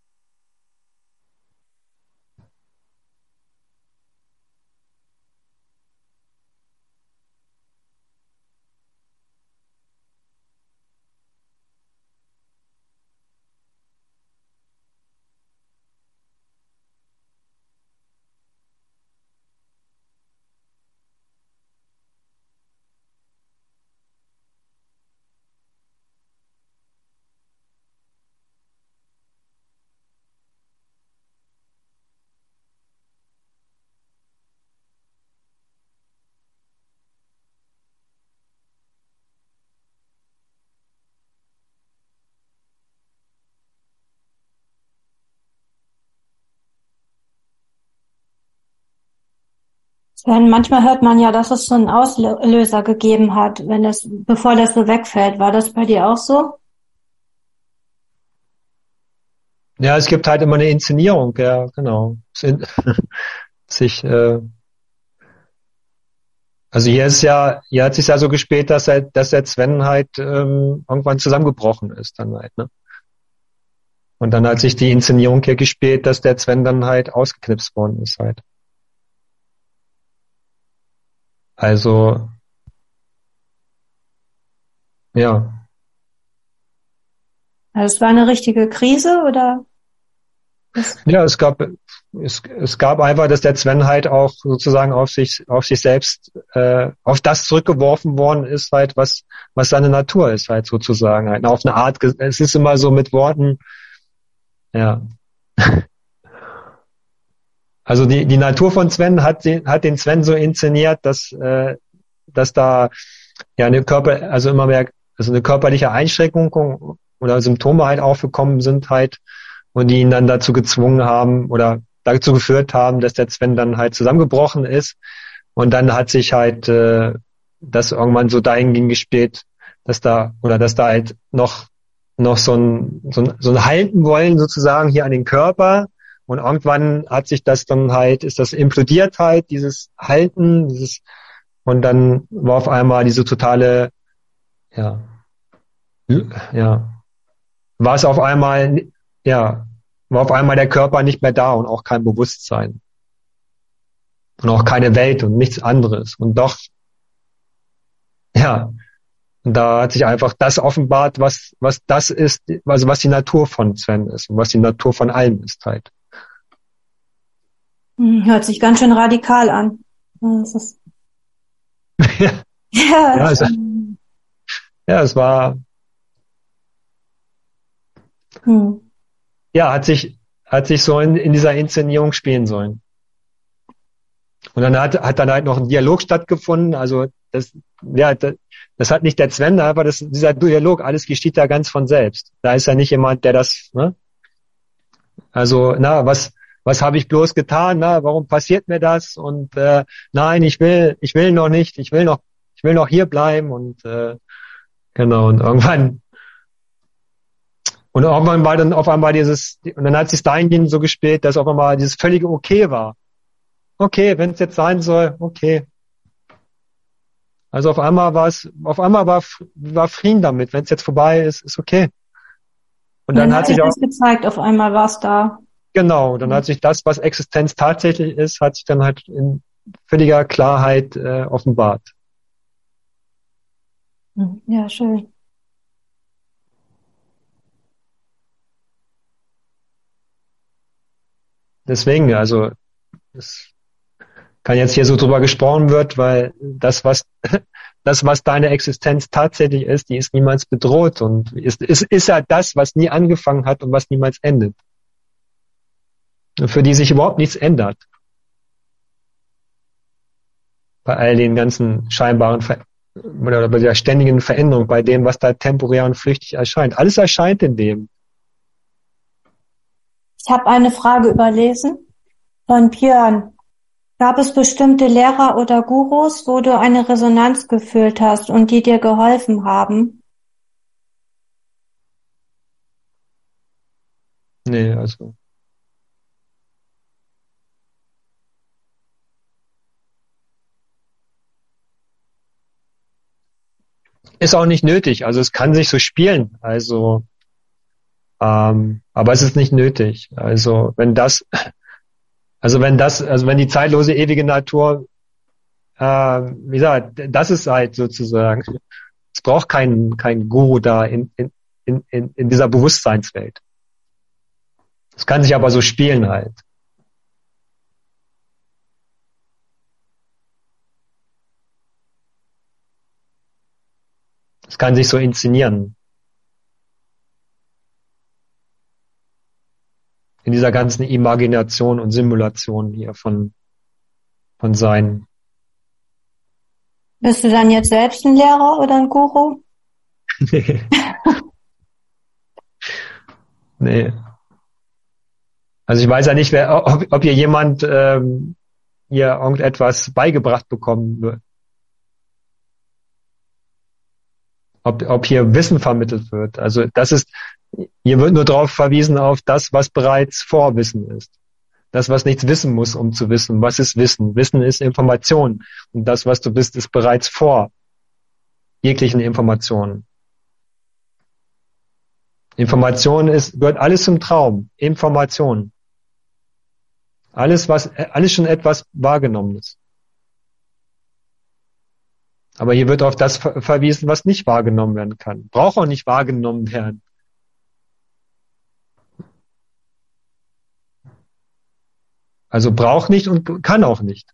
Sven, manchmal hört man ja, dass es so einen Auslöser gegeben hat, wenn das, bevor das so wegfällt. War das bei dir auch so? Ja, es gibt halt immer eine Inszenierung, ja, genau. Sich, äh, Also hier ist ja, hier hat sich ja so gespielt, dass er, dass der Sven halt ähm, irgendwann zusammengebrochen ist dann halt, ne? Und dann hat sich die Inszenierung hier gespielt, dass der Sven dann halt ausgeknipst worden ist halt. Also, ja. Also es war eine richtige Krise oder? Was? Ja, es gab, es, es gab einfach, dass der Sven halt auch sozusagen auf sich, auf sich selbst, äh, auf das zurückgeworfen worden ist halt, was, was seine Natur ist halt sozusagen halt. Auf eine Art, ge- es ist immer so mit Worten, ja. Also die, die Natur von Sven hat den, hat den Sven so inszeniert, dass, äh, dass da ja eine Körper, also immer mehr, also eine körperliche Einschränkung oder Symptome halt aufgekommen sind halt und die ihn dann dazu gezwungen haben oder dazu geführt haben, dass der Sven dann halt zusammengebrochen ist und dann hat sich halt äh, das irgendwann so dahingehend gespielt, dass da oder dass da halt noch noch so ein so ein, so ein Halten wollen sozusagen hier an den Körper und irgendwann hat sich das dann halt ist das implodiert halt dieses Halten dieses und dann war auf einmal diese totale ja ja war es auf einmal ja war auf einmal der Körper nicht mehr da und auch kein Bewusstsein und auch keine Welt und nichts anderes und doch ja und da hat sich einfach das offenbart, was was das ist, also was die Natur von Sven ist und was die Natur von allem ist halt. Hm, hört sich ganz schön radikal an. Das ist, ja, ja, ja, das, es, ja, es war hm. ja hat sich hat sich so in, in dieser Inszenierung spielen sollen. Und dann hat hat dann halt noch ein Dialog stattgefunden. Also das ja das, das hat nicht der Sven, aber das dieser Dialog, alles geschieht da ganz von selbst. Da ist ja nicht jemand, der das, ne? Also, na, was, was habe ich bloß getan? Na, warum passiert mir das? Und äh, nein, ich will, ich will noch nicht, ich will noch, ich will noch hier bleiben und äh, genau. Und irgendwann und irgendwann war dann auf einmal dieses und dann hat sich dahingehend so gespielt, dass auf einmal dieses völlige Okay war. Okay, wenn es jetzt sein soll, okay. Also auf einmal war es, auf einmal war war Frieden damit. Wenn es jetzt vorbei ist, ist okay. Und Und dann dann hat hat sich sich auch das gezeigt, auf einmal war es da. genau, dann hat sich das, was Existenz tatsächlich ist, hat sich dann halt in völliger Klarheit äh, offenbart. Hm, ja, schön. Deswegen, also es kann jetzt hier so drüber gesprochen wird, weil das, was das, was deine Existenz tatsächlich ist, die ist niemals bedroht und ist, ist, ist ja das, was nie angefangen hat und was niemals endet. Und für die sich überhaupt nichts ändert. Bei all den ganzen scheinbaren Ver oder bei der ständigen Veränderung, bei dem, was da temporär und flüchtig erscheint. Alles erscheint in dem. Ich habe eine Frage überlesen von Björn. Gab es bestimmte Lehrer oder Gurus, wo du eine Resonanz gefühlt hast und die dir geholfen haben? Nee, also. Ist auch nicht nötig. Also es kann sich so spielen. Also, ähm, aber es ist nicht nötig. Also wenn das, also wenn das, also wenn die zeitlose ewige Natur, äh, wie gesagt, das ist halt sozusagen. Es braucht keinen keinen Guru da in in in in dieser Bewusstseinswelt. Es kann sich aber so spielen halt. Es kann sich so inszenieren. In dieser ganzen Imagination und Simulation hier von, von Sein. Bist du dann jetzt selbst ein Lehrer oder ein Guru? nee. nee. Also ich weiß ja nicht, wer, ob, ob hier jemand ähm, hier irgendetwas beigebracht bekommen wird. Ob, ob hier Wissen vermittelt wird. Also das ist, hier wird nur darauf verwiesen auf das, was bereits Vorwissen ist. Das, was nichts wissen muss, um zu wissen. Was ist Wissen? Wissen ist Information. Und das, was du bist, ist bereits vor jeglichen Informationen. Information ist, gehört alles zum Traum. Information. Alles, was, alles schon etwas Wahrgenommenes. Aber hier wird auf das verwiesen, was nicht wahrgenommen werden kann. Braucht auch nicht wahrgenommen werden. Also braucht nicht und kann auch nicht.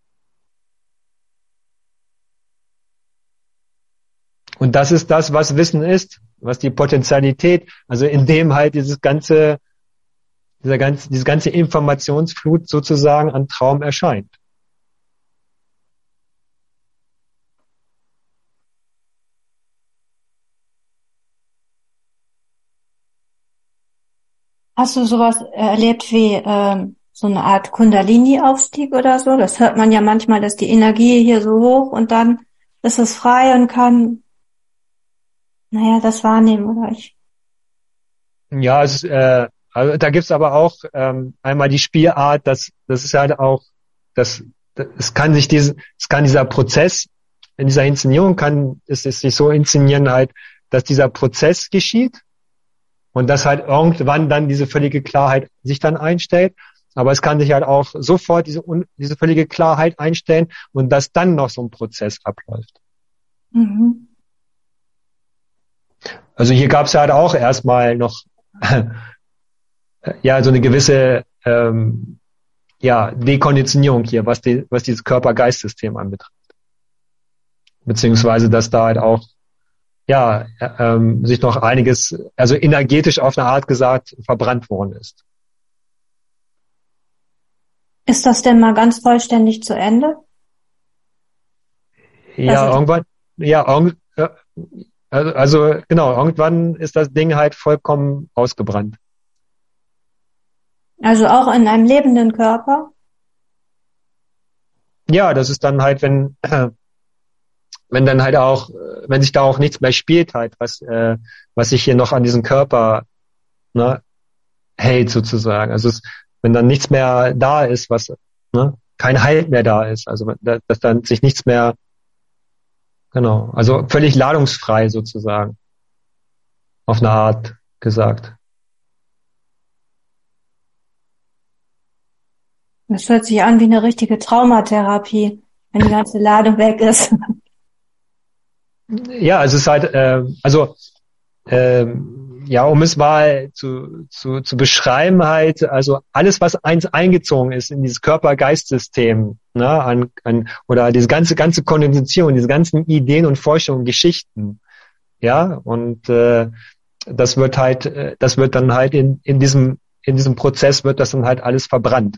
Und das ist das, was Wissen ist, was die Potentialität, also in dem halt dieses ganze, dieser ganze, diese ganze Informationsflut sozusagen an Traum erscheint. Hast du sowas erlebt wie ähm, so eine Art Kundalini-Aufstieg oder so? Das hört man ja manchmal, dass die Energie hier so hoch und dann ist es frei und kann, naja, das wahrnehmen, oder ich? Ja, es ist, äh, also da gibt's aber auch ähm, einmal die Spielart, das, das ist halt auch, das, das es kann sich diesen, es kann dieser Prozess in dieser Inszenierung kann es, es sich so inszenieren halt, dass dieser Prozess geschieht. Und dass halt irgendwann dann diese völlige Klarheit sich dann einstellt. Aber es kann sich halt auch sofort diese, diese völlige Klarheit einstellen und dass dann noch so ein Prozess abläuft. Mhm. Also hier gab es halt auch erstmal noch ja so eine gewisse ähm, ja Dekonditionierung hier, was, die, was dieses Körper-Geist-System anbetrifft. Beziehungsweise, dass da halt auch ja, ähm, sich noch einiges, also energetisch auf eine Art gesagt, verbrannt worden ist. Ist das denn mal ganz vollständig zu Ende? Ja, Also, irgendwann, ja, irgend, äh, also, also genau, irgendwann ist das Ding halt vollkommen ausgebrannt. also auch in einem lebenden Körper? Ja, das ist dann halt, wenn äh, wenn dann halt auch, wenn sich da auch nichts mehr spielt halt, was äh, was sich hier noch an diesem Körper ne, hält sozusagen. Also es, wenn dann nichts mehr da ist, was ne, kein Halt mehr da ist, also dass, dass dann sich nichts mehr, genau, also völlig ladungsfrei sozusagen, auf eine Art gesagt. Das hört sich an wie eine richtige Traumatherapie, wenn die ganze Ladung weg ist. Ja, es ist halt, äh, also äh, ja, um es mal zu, zu, zu beschreiben halt, also alles, was eins eingezogen ist in dieses Körper-Geist-System, ne, an, an, oder diese ganze, ganze Kondensation, diese ganzen Ideen und Forschungen, Geschichten, ja, und äh, das wird halt, äh, das wird dann halt in, in diesem, in diesem Prozess wird das dann halt alles verbrannt.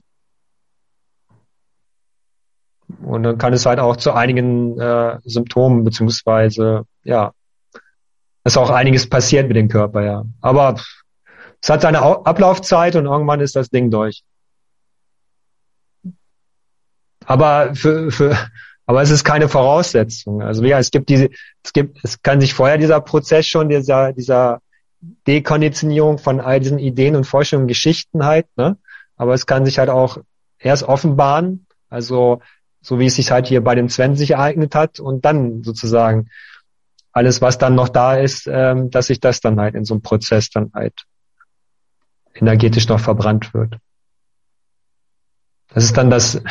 Und dann kann es halt auch zu einigen äh, Symptomen beziehungsweise, ja, ist auch einiges passiert mit dem Körper, ja. Aber es hat seine Ablaufzeit und irgendwann ist das Ding durch. Aber für, für, aber es ist keine Voraussetzung. Also ja, es gibt diese, es gibt, es kann sich vorher dieser Prozess schon dieser, dieser Dekonditionierung von all diesen Ideen und Forschungen, Geschichten halt, ne? Aber es kann sich halt auch erst offenbaren, also so wie es sich halt hier bei dem Sven sich ereignet hat und dann sozusagen alles, was dann noch da ist, ähm, dass sich das dann halt in so einem Prozess dann halt energetisch noch verbrannt wird. Das ist dann das,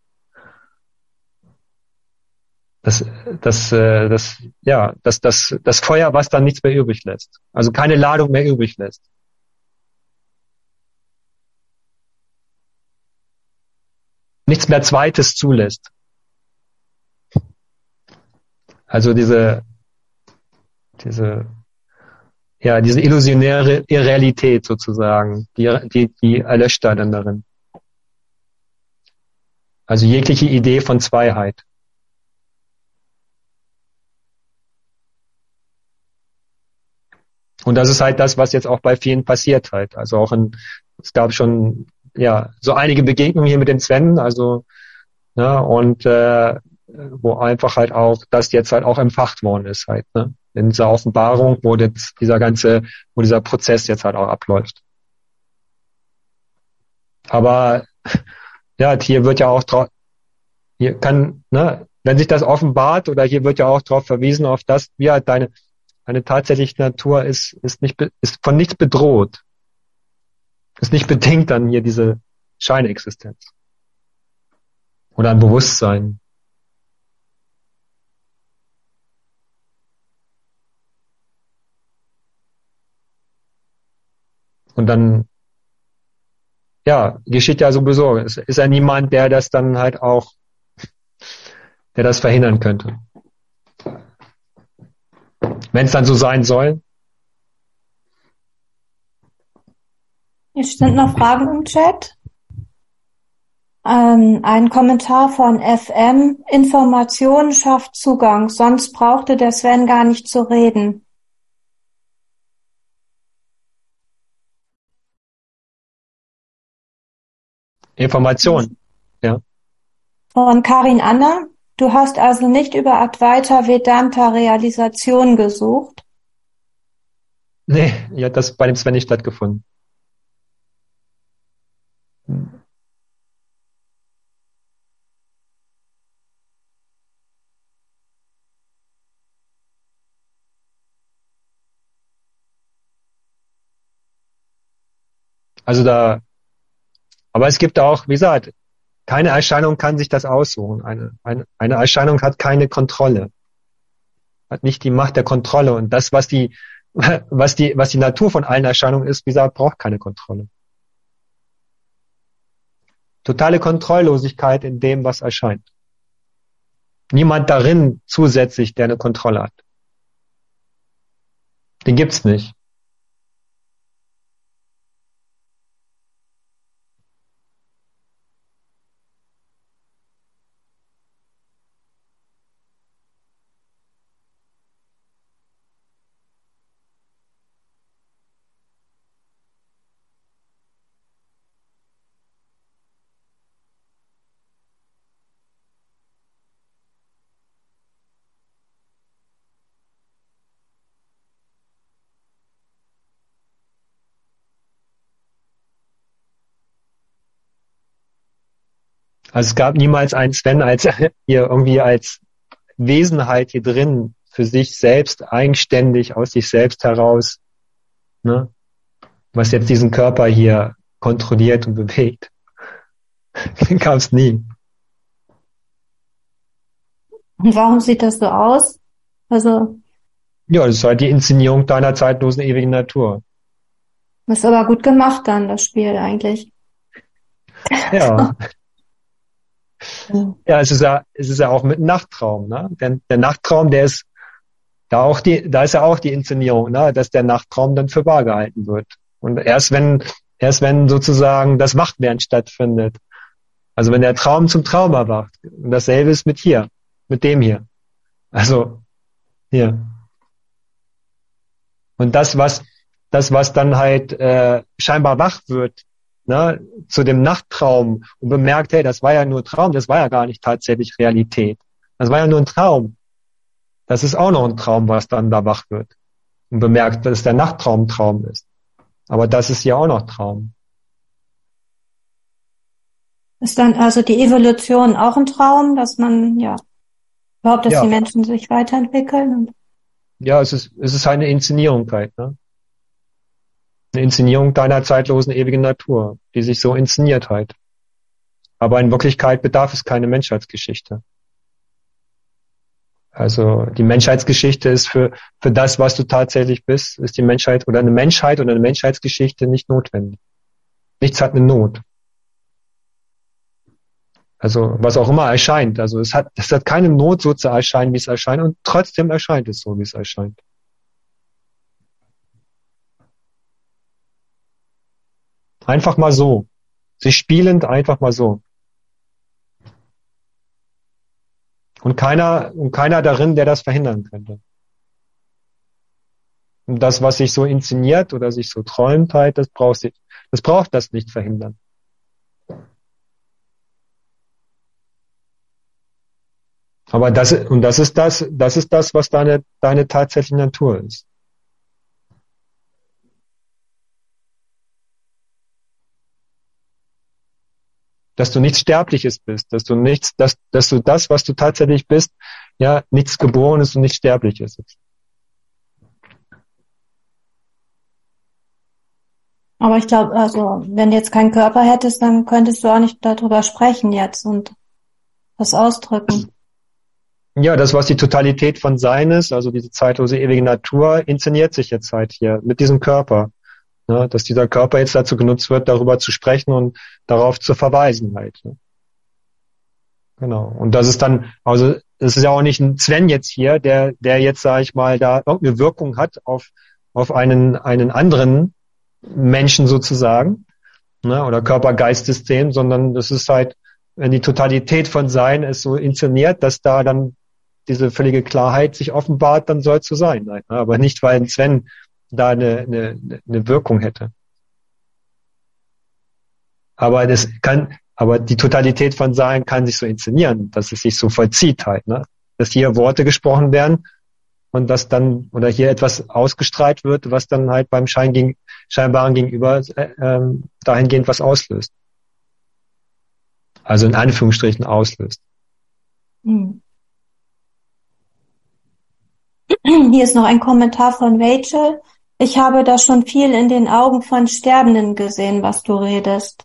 das, das, äh, das, ja, das, das, das Feuer, was dann nichts mehr übrig lässt. Also keine Ladung mehr übrig lässt. Nichts mehr Zweites zulässt. Also diese, diese, ja, diese illusionäre Realität sozusagen, die, die, die erlöscht da dann darin. Also jegliche Idee von Zweiheit. Und das ist halt das, was jetzt auch bei vielen passiert halt. Also auch in, es gab schon, ja, so einige Begegnungen hier mit den Sven, also, ja, und, äh, wo einfach halt auch das jetzt halt auch empfacht worden ist halt, ne? In dieser Offenbarung, wo jetzt dieser ganze, wo dieser Prozess jetzt halt auch abläuft. Aber ja, hier wird ja auch drauf, hier kann, ne, wenn sich das offenbart oder hier wird ja auch darauf verwiesen, auf das, wie halt deine, deine tatsächliche Natur ist, ist nicht, ist von nichts bedroht. Ist nicht bedingt an hier diese Scheinexistenz. Oder ein Bewusstsein. Und dann, ja, geschieht ja sowieso. Es ist ja niemand, der das dann halt auch, der das verhindern könnte. Wenn es dann so sein soll. Hier sind noch Fragen im Chat. Ähm, ein Kommentar von F M. Information schafft Zugang, sonst brauchte der Sven gar nicht zu reden. Information, ja. Von Karin Anna. Du hast also nicht über Advaita Vedanta Realisation gesucht? Nee, ja, das bei dem Sven nicht stattgefunden. Also da, aber es gibt auch, wie gesagt, keine Erscheinung kann sich das aussuchen. Eine, eine, eine Erscheinung hat keine Kontrolle. Hat nicht die Macht der Kontrolle. Und das, was die, was die, was die Natur von allen Erscheinungen ist, wie gesagt, braucht keine Kontrolle. Totale Kontrolllosigkeit in dem, was erscheint. Niemand darin zusätzlich, der eine Kontrolle hat. Den gibt's nicht. Also es gab niemals einen Sven als hier irgendwie als Wesenheit hier drin für sich selbst eigenständig aus sich selbst heraus, ne, was jetzt diesen Körper hier kontrolliert und bewegt. Den gab es nie. Und warum sieht das so aus? Also, ja, das ist halt die Inszenierung deiner zeitlosen ewigen Natur. Das ist aber gut gemacht dann, das Spiel eigentlich. Ja. Ja, es ist ja, es ist ja auch mit Nachttraum, ne? Der, der Nachttraum, der ist da auch die, da ist ja auch die Inszenierung, ne? Dass der Nachttraum dann für wahr gehalten wird. Und erst wenn, erst wenn sozusagen das Wachwerden stattfindet, also wenn der Traum zum Traum erwacht, und dasselbe ist mit hier, mit dem hier. Also, hier. Und das, was, das, was dann halt äh, scheinbar wach wird, ne, zu dem Nachttraum und bemerkt, hey, das war ja nur Traum, das war ja gar nicht tatsächlich Realität. Das war ja nur ein Traum. Das ist auch noch ein Traum, was dann da wach wird. Und bemerkt, dass der Nachttraum Traum ist. Aber das ist ja auch noch Traum. Ist dann also die Evolution auch ein Traum, dass man, ja, überhaupt, dass Ja. die Menschen sich weiterentwickeln? Ja, es ist, es ist eine Inszenierung halt, ne? Eine Inszenierung deiner zeitlosen ewigen Natur, die sich so inszeniert halt. Aber in Wirklichkeit bedarf es keine Menschheitsgeschichte. Also die Menschheitsgeschichte ist für, für das, was du tatsächlich bist, ist die Menschheit oder eine Menschheit oder eine Menschheitsgeschichte nicht notwendig. Nichts hat eine Not. Also was auch immer erscheint. Also es hat, es hat keine Not, so zu erscheinen, wie es erscheint, und trotzdem erscheint es so, wie es erscheint. Einfach mal so. Sich spielend einfach mal so. Und keiner, und keiner darin, der das verhindern könnte. Und das, was sich so inszeniert oder sich so träumt halt, das braucht sich, das braucht das nicht verhindern. Aber das, und das ist das, das ist das, was deine, deine tatsächliche Natur ist. dass du nichts Sterbliches bist, dass du nichts, dass, dass du das, was du tatsächlich bist, ja, nichts Geborenes und nichts Sterbliches ist. Aber ich glaube, also, wenn du jetzt keinen Körper hättest, dann könntest du auch nicht darüber sprechen jetzt und das ausdrücken. Ja, das, was die Totalität von Sein ist, also diese zeitlose ewige Natur, inszeniert sich jetzt halt hier mit diesem Körper. Ne, dass dieser Körper jetzt dazu genutzt wird, darüber zu sprechen und darauf zu verweisen halt. Ne. Genau. Und das ist dann, also es ist ja auch nicht ein Sven jetzt hier, der, der jetzt, sage ich mal, da irgendeine Wirkung hat auf, auf einen, einen anderen Menschen sozusagen, ne, oder Körper-Geist-System, sondern das ist halt, wenn die Totalität von Sein es so inszeniert, dass da dann diese völlige Klarheit sich offenbart, dann soll es so sein. Ne. Aber nicht, weil ein Sven da eine, eine, eine Wirkung hätte. Aber das kann, aber die Totalität von Sein kann sich so inszenieren, dass es sich so vollzieht halt, ne? Dass hier Worte gesprochen werden und dass dann, oder hier etwas ausgestrahlt wird, was dann halt beim Schein gegen, scheinbaren Gegenüber äh, ähm, dahingehend was auslöst. Also in Anführungsstrichen auslöst. Hm. Hier ist noch ein Kommentar von Rachel. Ich habe da schon viel in den Augen von Sterbenden gesehen, was du redest.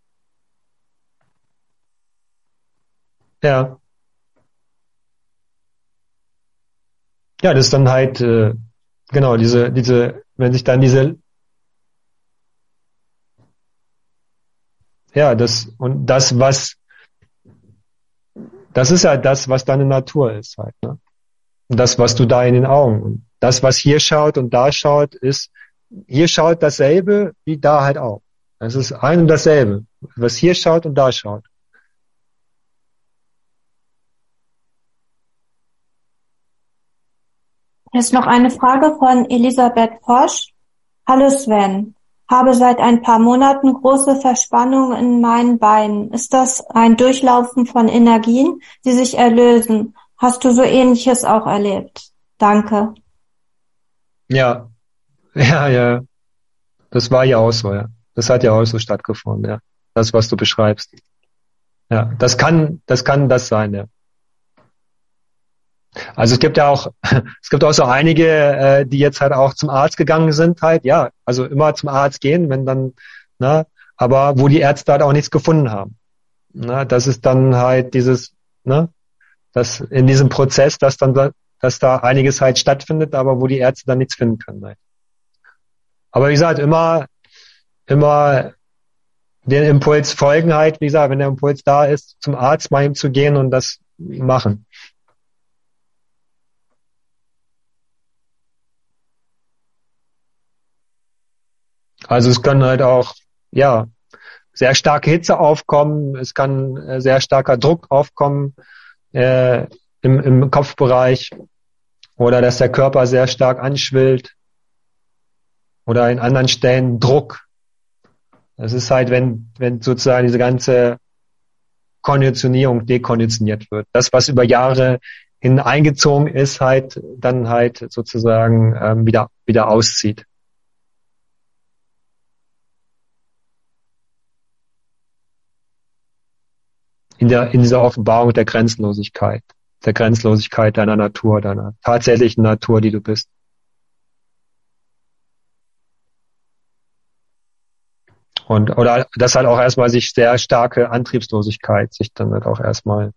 Ja. Ja, das ist dann halt, äh, genau, diese, diese, wenn sich dann diese, ja, das, und das, was, das ist ja das, was deine Natur ist halt, ne? Und das, was du da in den Augen, und das, was hier schaut und da schaut, ist, hier schaut dasselbe wie da halt auch. Es ist ein und dasselbe, was hier schaut und da schaut. Hier ist noch eine Frage von Elisabeth Posch. Hallo Sven, habe seit ein paar Monaten große Verspannung in meinen Beinen. Ist das ein Durchlaufen von Energien, die sich erlösen? Hast du so Ähnliches auch erlebt? Danke. Ja, ja, ja. Das war ja auch so, ja. Das hat ja auch so stattgefunden, ja. Das, was du beschreibst. Ja, das kann, das kann das sein, ja. Also es gibt ja auch, es gibt auch so einige, äh, die jetzt halt auch zum Arzt gegangen sind, halt, ja, also immer zum Arzt gehen, wenn dann, ne, aber wo die Ärzte halt auch nichts gefunden haben. Ne, das ist dann halt dieses, ne, dass in diesem Prozess, dass dann, da- dass da einiges halt stattfindet, aber wo die Ärzte dann nichts finden können. Halt. Aber wie gesagt, immer, immer den Impuls folgen halt, wie gesagt, wenn der Impuls da ist, zum Arzt mal ihm zu gehen und das machen. Also es können halt auch, ja, sehr starke Hitze aufkommen, es kann äh, sehr starker Druck aufkommen äh, im, im Kopfbereich oder dass der Körper sehr stark anschwillt oder in anderen Stellen Druck. Das ist halt, wenn, wenn sozusagen diese ganze Konditionierung dekonditioniert wird. Das, was über Jahre hin eingezogen ist, halt dann halt sozusagen ähm, wieder, wieder auszieht. In der, in dieser Offenbarung der Grenzenlosigkeit, der Grenzenlosigkeit deiner Natur, deiner tatsächlichen Natur, die du bist. Und, oder das halt auch erstmal sich sehr starke Antriebslosigkeit, sich dann halt auch erstmal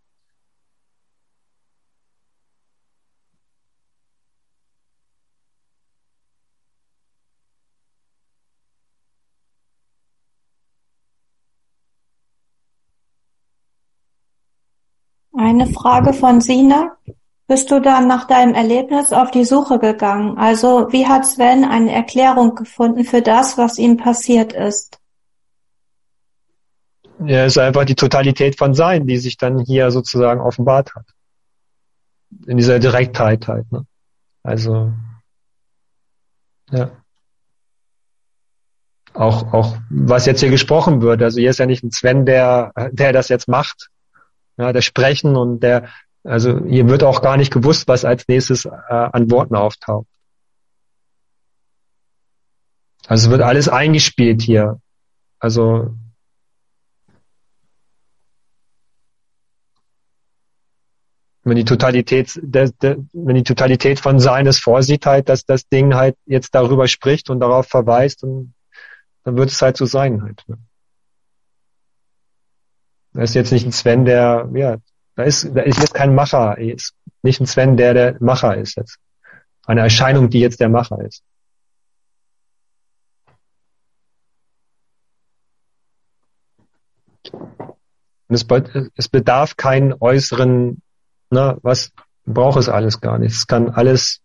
Eine Frage von Sina. Bist du dann nach deinem Erlebnis auf die Suche gegangen? Also, wie hat Sven eine Erklärung gefunden für das, was ihm passiert ist? ja, ist einfach die Totalität von Sein, die sich dann hier sozusagen offenbart hat. In dieser Direktheit halt, ne? Also, ja. Auch, auch, was jetzt hier gesprochen wird. Also hier ist ja nicht ein Sven, der, der das jetzt macht, ja, der Sprechen und der, also hier wird auch gar nicht gewusst, was als nächstes äh, an Worten auftaucht. Also es wird alles eingespielt hier. Also, Wenn die Totalität, der, der, wenn die Totalität von Sein es vorsieht halt, dass das Ding halt jetzt darüber spricht und darauf verweist, und dann wird es halt so sein halt. Ne? Da ist jetzt nicht ein Sven, der, ja, da ist, da ist jetzt kein Macher, ist nicht ein Sven, der der Macher ist jetzt. Eine Erscheinung, die jetzt der Macher ist. Und es, es bedarf keinen äußeren, na, was braucht es alles gar nicht. Es kann alles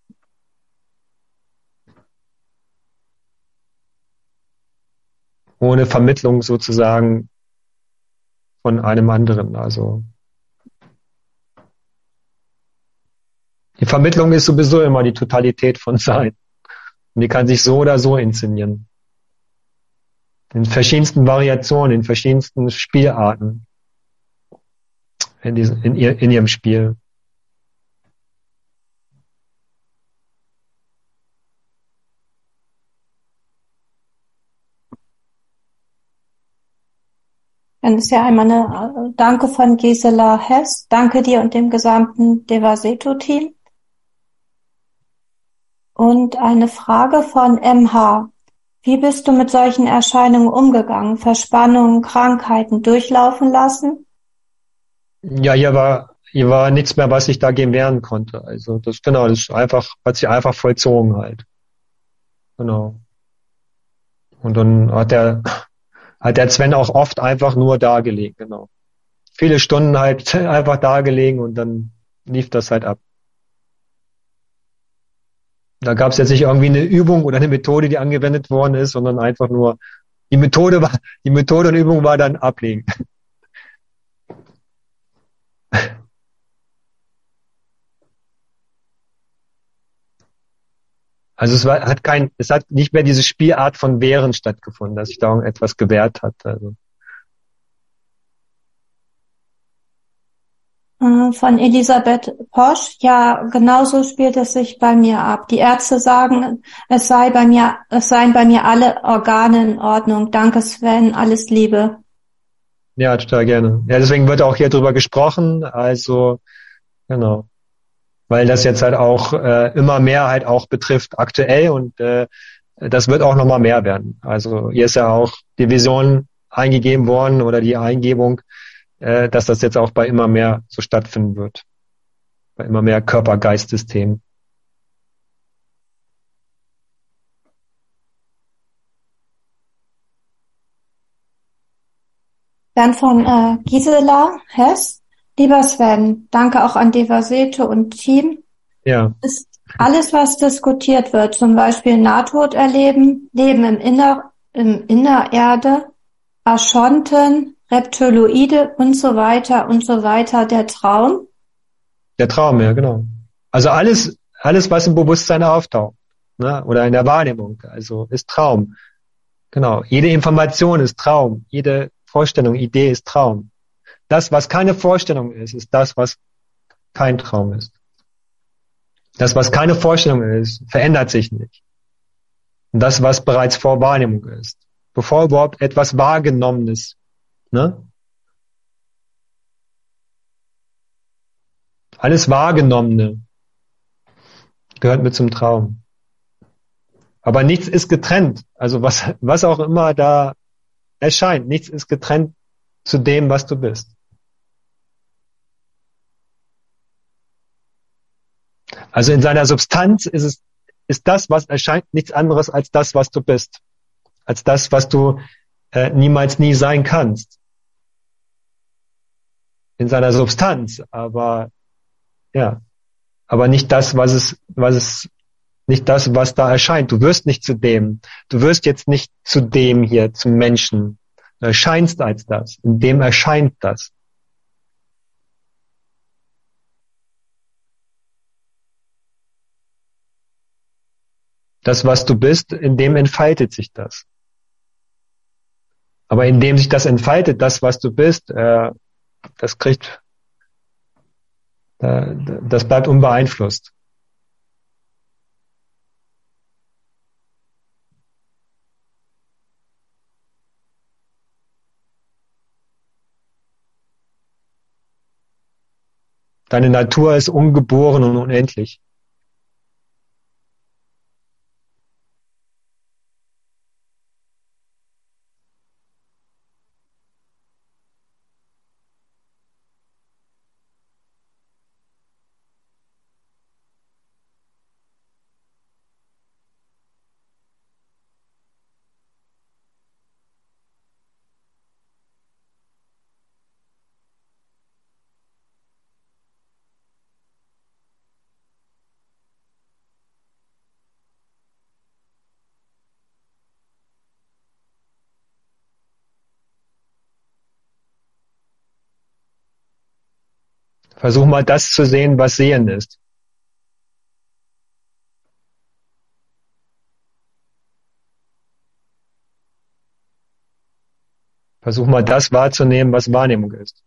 ohne Vermittlung sozusagen von einem anderen. Also die Vermittlung ist sowieso immer die Totalität von Sein. Und die kann sich so oder so inszenieren. In verschiedensten Variationen, in verschiedensten Spielarten. In, diesem, in, ihr, in ihrem Spiel. Dann ist ja einmal eine Danke von Gisela Hess. Danke dir und dem gesamten Devaseto-Team. Und eine Frage von M H. Wie bist du mit solchen Erscheinungen umgegangen? Verspannungen, Krankheiten durchlaufen lassen? Ja, hier war, hier war nichts mehr, was ich dagegen wehren konnte. Also das, genau, das ist einfach, hat sich einfach vollzogen halt. Genau. Und dann hat der, hat der Sven auch oft einfach nur da gelegen, genau. Viele Stunden halt einfach da gelegen und dann lief das halt ab. Da gab es jetzt nicht irgendwie eine Übung oder eine Methode, die angewendet worden ist, sondern einfach nur die Methode war, die Methode und Übung war dann ablegen. Also es war, hat kein, es hat nicht mehr diese Spielart von Wehren stattgefunden, dass sich da etwas gewehrt hat. Also. Von Elisabeth Posch. Ja, genauso spielt es sich bei mir ab. Die Ärzte sagen, es sei bei mir, es seien bei mir alle Organe in Ordnung. Danke Sven, alles Liebe. Ja, total gerne. Ja, deswegen wird auch hier drüber gesprochen. Also, genau. Weil das jetzt halt auch äh, immer mehr halt auch betrifft aktuell, und äh, das wird auch nochmal mehr werden. Also hier ist ja auch die Vision eingegeben worden oder die Eingebung, äh, dass das jetzt auch bei immer mehr so stattfinden wird. Bei immer mehr Körper-Geist-Systemen. Dann von äh, Gisela Hess. Lieber Sven, danke auch an Devaseto und Team. Ja. Ist alles, was diskutiert wird, zum Beispiel Nahtoderleben, Leben im Inner, im Innererde, Archonten, Reptiloide und so weiter und so weiter, der Traum? Der Traum, ja, genau. Also alles, alles, was im Bewusstsein auftaucht, ne, oder in der Wahrnehmung, also ist Traum. Genau. Jede Information ist Traum. Jede Vorstellung, Idee ist Traum. Das, was keine Vorstellung ist, ist das, was kein Traum ist. Das, was keine Vorstellung ist, verändert sich nicht. Und das, was bereits vor Wahrnehmung ist, bevor überhaupt etwas Wahrgenommenes, ne? Alles Wahrgenommene gehört mit zum Traum. Aber nichts ist getrennt. Also was, was auch immer da erscheint, nichts ist getrennt zu dem, was du bist. Also in seiner Substanz ist es, ist das, was erscheint, nichts anderes als das, was du bist. Als das, was du äh, niemals nie sein kannst. In seiner Substanz, aber ja, aber nicht das, was es, was es, nicht das, was da erscheint. Du wirst nicht zu dem. Du wirst jetzt nicht zu dem hier, zum Menschen. Du erscheinst als das. In dem erscheint das. Das, was du bist, in dem entfaltet sich das. Aber in dem sich das entfaltet, das, was du bist, äh, das kriegt, äh, das bleibt unbeeinflusst. Deine Natur ist ungeboren und unendlich. Versuch mal das zu sehen, was Sehen ist. Versuch mal das wahrzunehmen, was Wahrnehmung ist.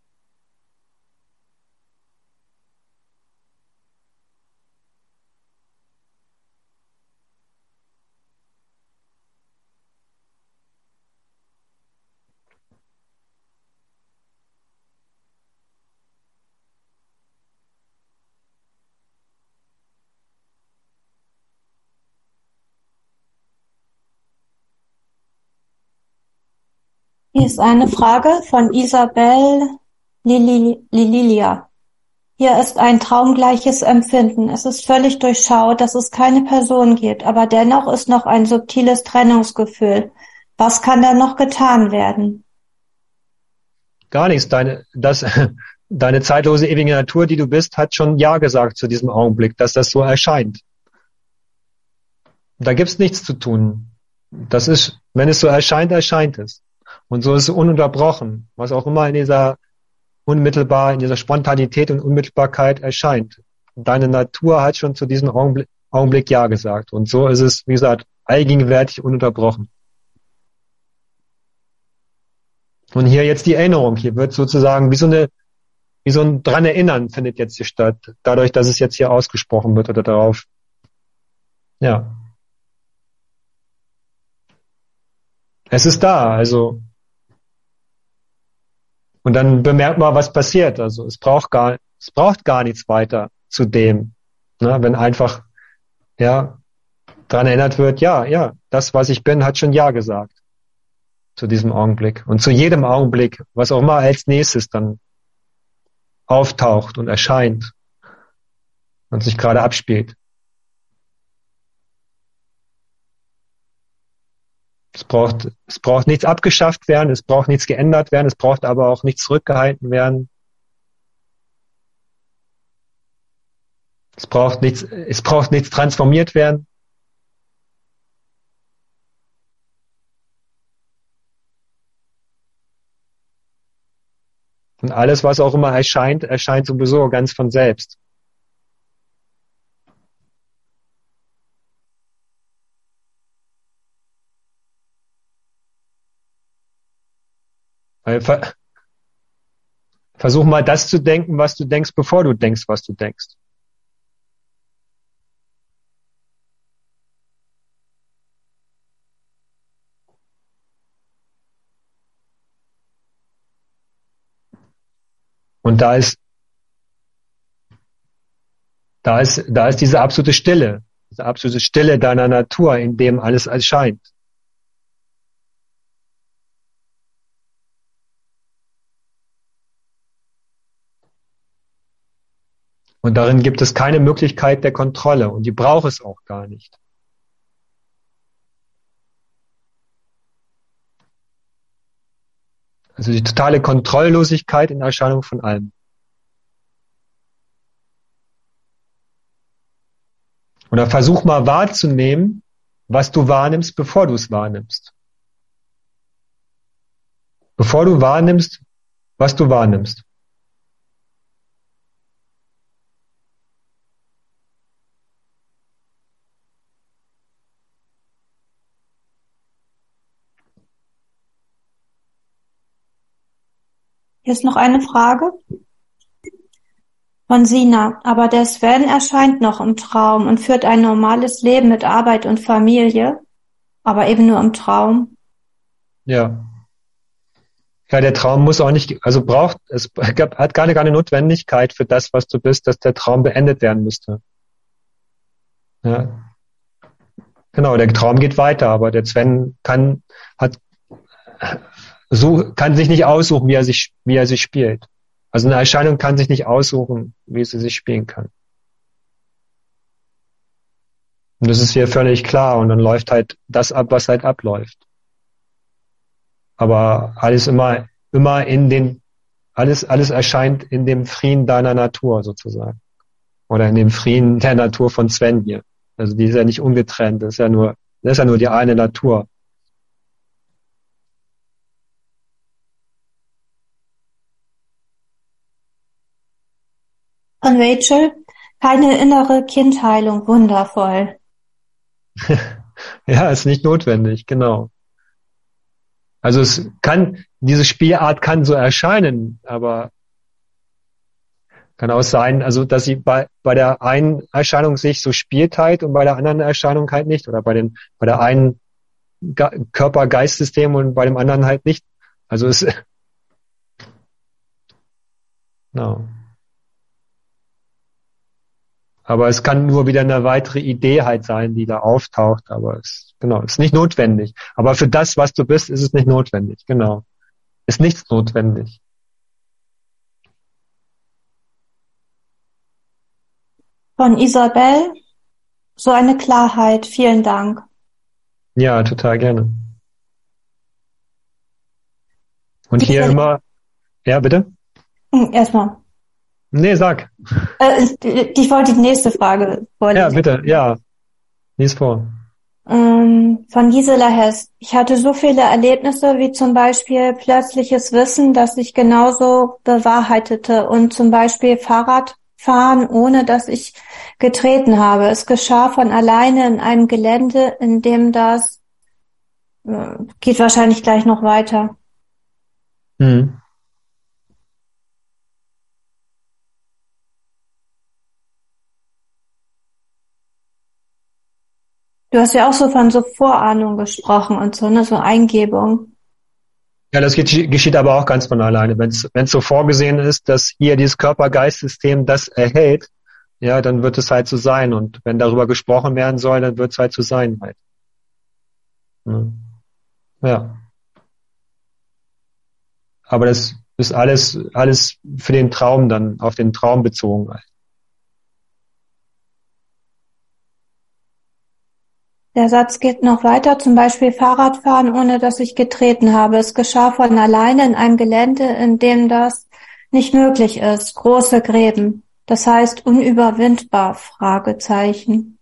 Hier ist eine Frage von Isabel Lililia. Hier ist ein traumgleiches Empfinden. Es ist völlig durchschaut, dass es keine Person gibt, aber dennoch ist noch ein subtiles Trennungsgefühl. Was kann da noch getan werden? Gar nichts. Deine, das, deine zeitlose, ewige Natur, die du bist, hat schon Ja gesagt zu diesem Augenblick, dass das so erscheint. Da gibt's nichts zu tun. Das ist, wenn es so erscheint, erscheint es. Und so ist es ununterbrochen, was auch immer in dieser unmittelbar, in dieser Spontanität und Unmittelbarkeit erscheint. Deine Natur hat schon zu diesem Augenblick, Augenblick Ja gesagt. Und so ist es, wie gesagt, allgegenwärtig ununterbrochen. Und hier jetzt die Erinnerung. Hier wird sozusagen wie so eine, wie so ein dran erinnern findet jetzt hier statt. Dadurch, dass es jetzt hier ausgesprochen wird oder darauf. Ja. Es ist da, also. Und dann bemerkt man, was passiert. Also es braucht gar, es braucht gar nichts weiter zu dem. Ne? Wenn einfach, ja, dran erinnert wird, ja, ja, das, was ich bin, hat schon Ja gesagt. Zu diesem Augenblick. Und zu jedem Augenblick, was auch immer als nächstes dann auftaucht und erscheint und sich gerade abspielt. Es braucht, es braucht nichts abgeschafft werden, es braucht nichts geändert werden, es braucht aber auch nichts zurückgehalten werden. Es braucht nichts, es braucht nichts transformiert werden. Und alles, was auch immer erscheint, erscheint sowieso ganz von selbst. Versuch mal das zu denken, was du denkst, bevor du denkst, was du denkst. Und da ist, da ist, da ist diese absolute Stille, diese absolute Stille deiner Natur, in dem alles erscheint. Und darin gibt es keine Möglichkeit der Kontrolle und die braucht es auch gar nicht. Also die totale Kontrolllosigkeit in Erscheinung von allem. Oder versuch mal wahrzunehmen, was du wahrnimmst, bevor du es wahrnimmst. Bevor du wahrnimmst, was du wahrnimmst. Hier ist noch eine Frage von Sina. Aber der Sven erscheint noch im Traum und führt ein normales Leben mit Arbeit und Familie, aber eben nur im Traum. Ja. Ja, der Traum muss auch nicht, also braucht, es gab- hat gar keine Notwendigkeit für das, was du bist, dass der Traum beendet werden müsste. Ja, genau, der Traum geht weiter, aber der Sven kann, hat, so, kann sich nicht aussuchen, wie er sich, wie er sich spielt. Also eine Erscheinung kann sich nicht aussuchen, wie sie sich spielen kann. Und das ist hier völlig klar und dann läuft halt das ab, was halt abläuft. Aber alles immer, immer in den, alles, alles erscheint in dem Frieden deiner Natur sozusagen. Oder in dem Frieden der Natur von Sven hier. Also die ist ja nicht ungetrennt, das ist ja nur, das ist ja nur die eine Natur. Von Rachel, keine innere Kindheilung, wundervoll. Ja, ist nicht notwendig, genau. Also es kann, diese Spielart kann so erscheinen, aber kann auch sein, also dass sie bei, bei der einen Erscheinung sich so spielt halt und bei der anderen Erscheinung halt nicht. Oder bei den, bei der einen Ge- Körper-Geist-System und bei dem anderen halt nicht. Also es, no. Aber es kann nur wieder eine weitere Idee halt sein, die da auftaucht, aber es, genau, ist nicht notwendig. Aber für das, was du bist, ist es nicht notwendig, genau. Ist nichts notwendig. Von Isabel, so eine Klarheit, vielen Dank. Ja, total gerne. Und hier Diese, immer, ja, bitte? Hm, erstmal. Nee, sag. Äh, ich wollte die nächste Frage Ja, vorlesen. bitte, ja, lies vor. Ähm, von Gisela Hess. Ich hatte so viele Erlebnisse, wie zum Beispiel plötzliches Wissen, das sich genauso bewahrheitete und zum Beispiel Fahrradfahren, ohne dass ich getreten habe. Es geschah von alleine in einem Gelände, in dem das äh, geht wahrscheinlich gleich noch weiter. Hm. Du hast ja auch so von so Vorahnung gesprochen und so, ne, so Eingebung. Ja, das geht, geschieht aber auch ganz von alleine. Wenn es wenn es so vorgesehen ist, dass hier dieses Körper-Geist-System das erhält, ja, dann wird es halt so sein. Und wenn darüber gesprochen werden soll, dann wird es halt so sein halt. Ne? Ja. Aber das ist alles, alles für den Traum dann, auf den Traum bezogen halt. Der Satz geht noch weiter, zum Beispiel Fahrradfahren, ohne dass ich getreten habe. Es geschah von alleine in einem Gelände, in dem das nicht möglich ist. Große Gräben. Das heißt unüberwindbar? Fragezeichen.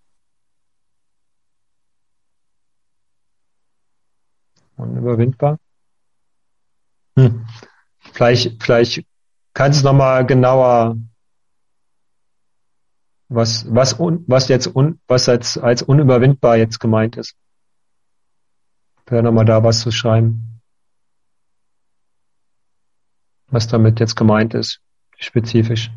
Unüberwindbar. Hm. Vielleicht, vielleicht kannst du es nochmal genauer, was, was, un, was jetzt, un, was als, als unüberwindbar jetzt gemeint ist. Wäre nochmal da was zu schreiben, was damit jetzt gemeint ist, spezifisch.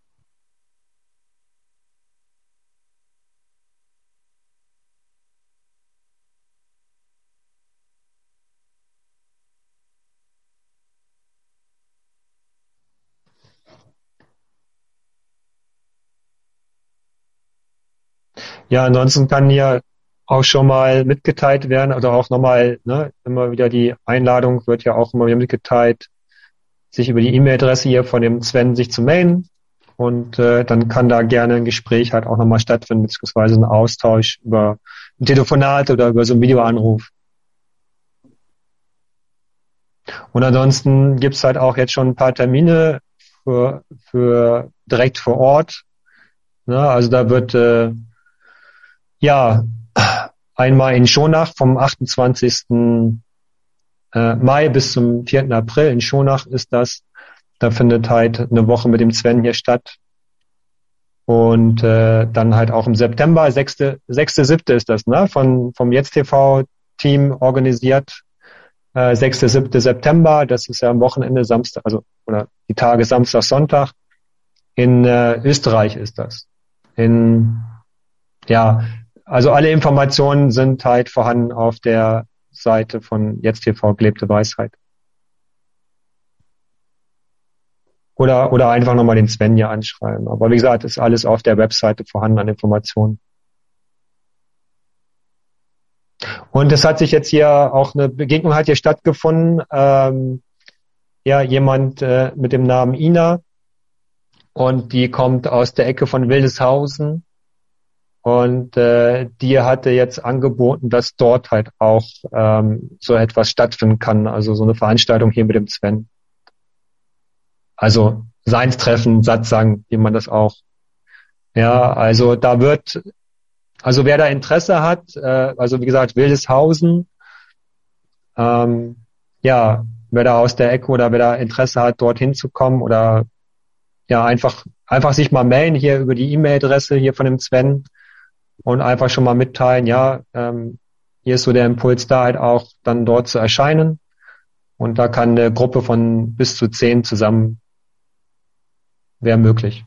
Ja, ansonsten kann hier auch schon mal mitgeteilt werden oder auch nochmal, ne, immer wieder die Einladung wird ja auch immer wieder mitgeteilt, sich über die E-Mail-Adresse hier von dem Sven sich zu melden und äh, dann kann da gerne ein Gespräch halt auch nochmal stattfinden, beziehungsweise ein Austausch über ein Telefonat oder über so einen Videoanruf. Und ansonsten gibt's halt auch jetzt schon ein paar Termine für, für direkt vor Ort. Ne? Also da wird äh, ja einmal in Schonach vom achtundzwanzigsten Mai bis zum vierten April. In Schonach ist das. Da findet halt eine Woche mit dem Sven hier statt. Und äh, dann halt auch im September, sechste, sechste, siebte ist das, ne? Von vom Jetzt T V-Team organisiert. Äh, sechste, siebte September, das ist ja am Wochenende, Samstag, also oder die Tage Samstag, Sonntag. In äh, Österreich ist das. In ja, also alle Informationen sind halt vorhanden auf der Seite von Jetzt T V gelebte Weisheit. Oder, oder einfach nochmal den Sven hier anschreiben. Aber wie gesagt, ist alles auf der Webseite vorhanden an Informationen. Und es hat sich jetzt hier auch eine Begegnung hat hier stattgefunden. Ähm, ja, jemand äh, mit dem Namen Ina. Und die kommt aus der Ecke von Wildeshausen. Und äh, die hatte jetzt angeboten, dass dort halt auch ähm, so etwas stattfinden kann. Also so eine Veranstaltung hier mit dem Sven. Also Seinstreffen, Satsang, wie man das auch. Ja, also da wird, also wer da Interesse hat, äh, also wie gesagt, Wildeshausen, ähm, ja, wer da aus der Ecke oder wer da Interesse hat, dorthin zu kommen oder ja, einfach, einfach sich mal melden hier über die E-Mail-Adresse hier von dem Sven und einfach schon mal mitteilen, ja, ähm, hier ist so der Impuls da halt auch dann dort zu erscheinen und da kann eine Gruppe von bis zu zehn zusammen, wäre möglich.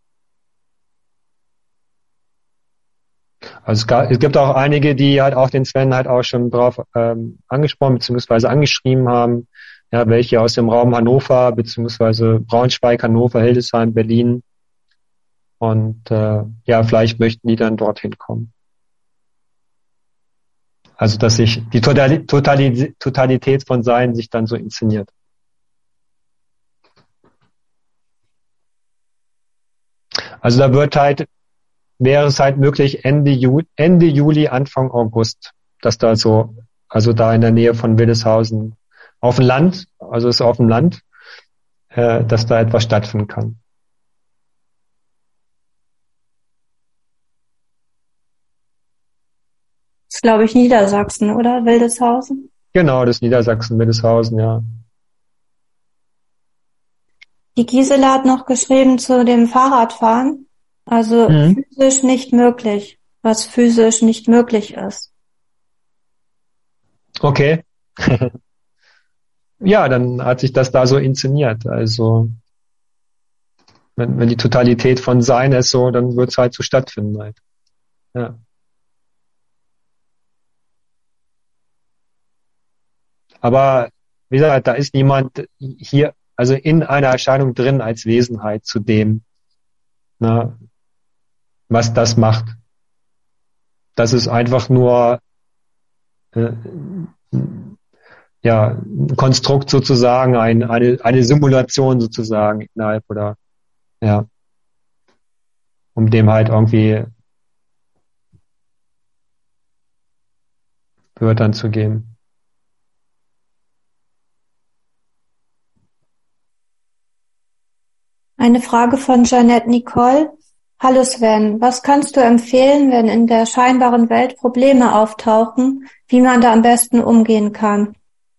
Also es, gab, es gibt auch einige, die halt auch den Sven halt auch schon drauf ähm, angesprochen bzw. angeschrieben haben, ja, welche aus dem Raum Hannover bzw. Braunschweig, Hannover, Hildesheim, Berlin und äh, ja, vielleicht möchten die dann dorthin kommen. Also dass sich die Totali- Totali- Totalität von Sein sich dann so inszeniert. Also da wird halt wäre es halt möglich Ende Juli, Ende Juli, Anfang August, dass da so, also da in der Nähe von Wildeshausen auf dem Land, also ist auf dem Land, äh, dass da etwas stattfinden kann. Das ist, glaube ich, Niedersachsen, oder? Wildeshausen? Genau, das ist Niedersachsen, Wildeshausen, ja. Die Gisela hat noch geschrieben zu dem Fahrradfahren. Also Mhm. physisch nicht möglich, was physisch nicht möglich ist. Okay. Ja, dann hat sich das da so inszeniert. Also wenn, wenn die Totalität von Sein ist so, dann wird es halt so stattfinden halt. Ja. Aber wie gesagt, da ist niemand hier, also in einer Erscheinung drin als Wesenheit zu dem, ne, was das macht. Das ist einfach nur äh, ja, ein Konstrukt sozusagen, ein, eine, eine Simulation sozusagen innerhalb oder ja, um dem halt irgendwie Wörtern zu geben. Eine Frage von Jeanette Nicole. Hallo Sven, was kannst du empfehlen, wenn in der scheinbaren Welt Probleme auftauchen, wie man da am besten umgehen kann?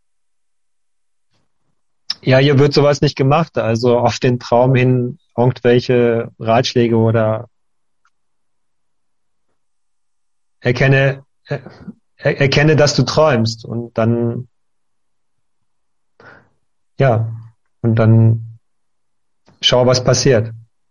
Ja, hier wird sowas nicht gemacht. Also auf den Traum hin irgendwelche Ratschläge oder erkenne, er, erkenne, dass du träumst und dann, ja, und dann schau, was passiert.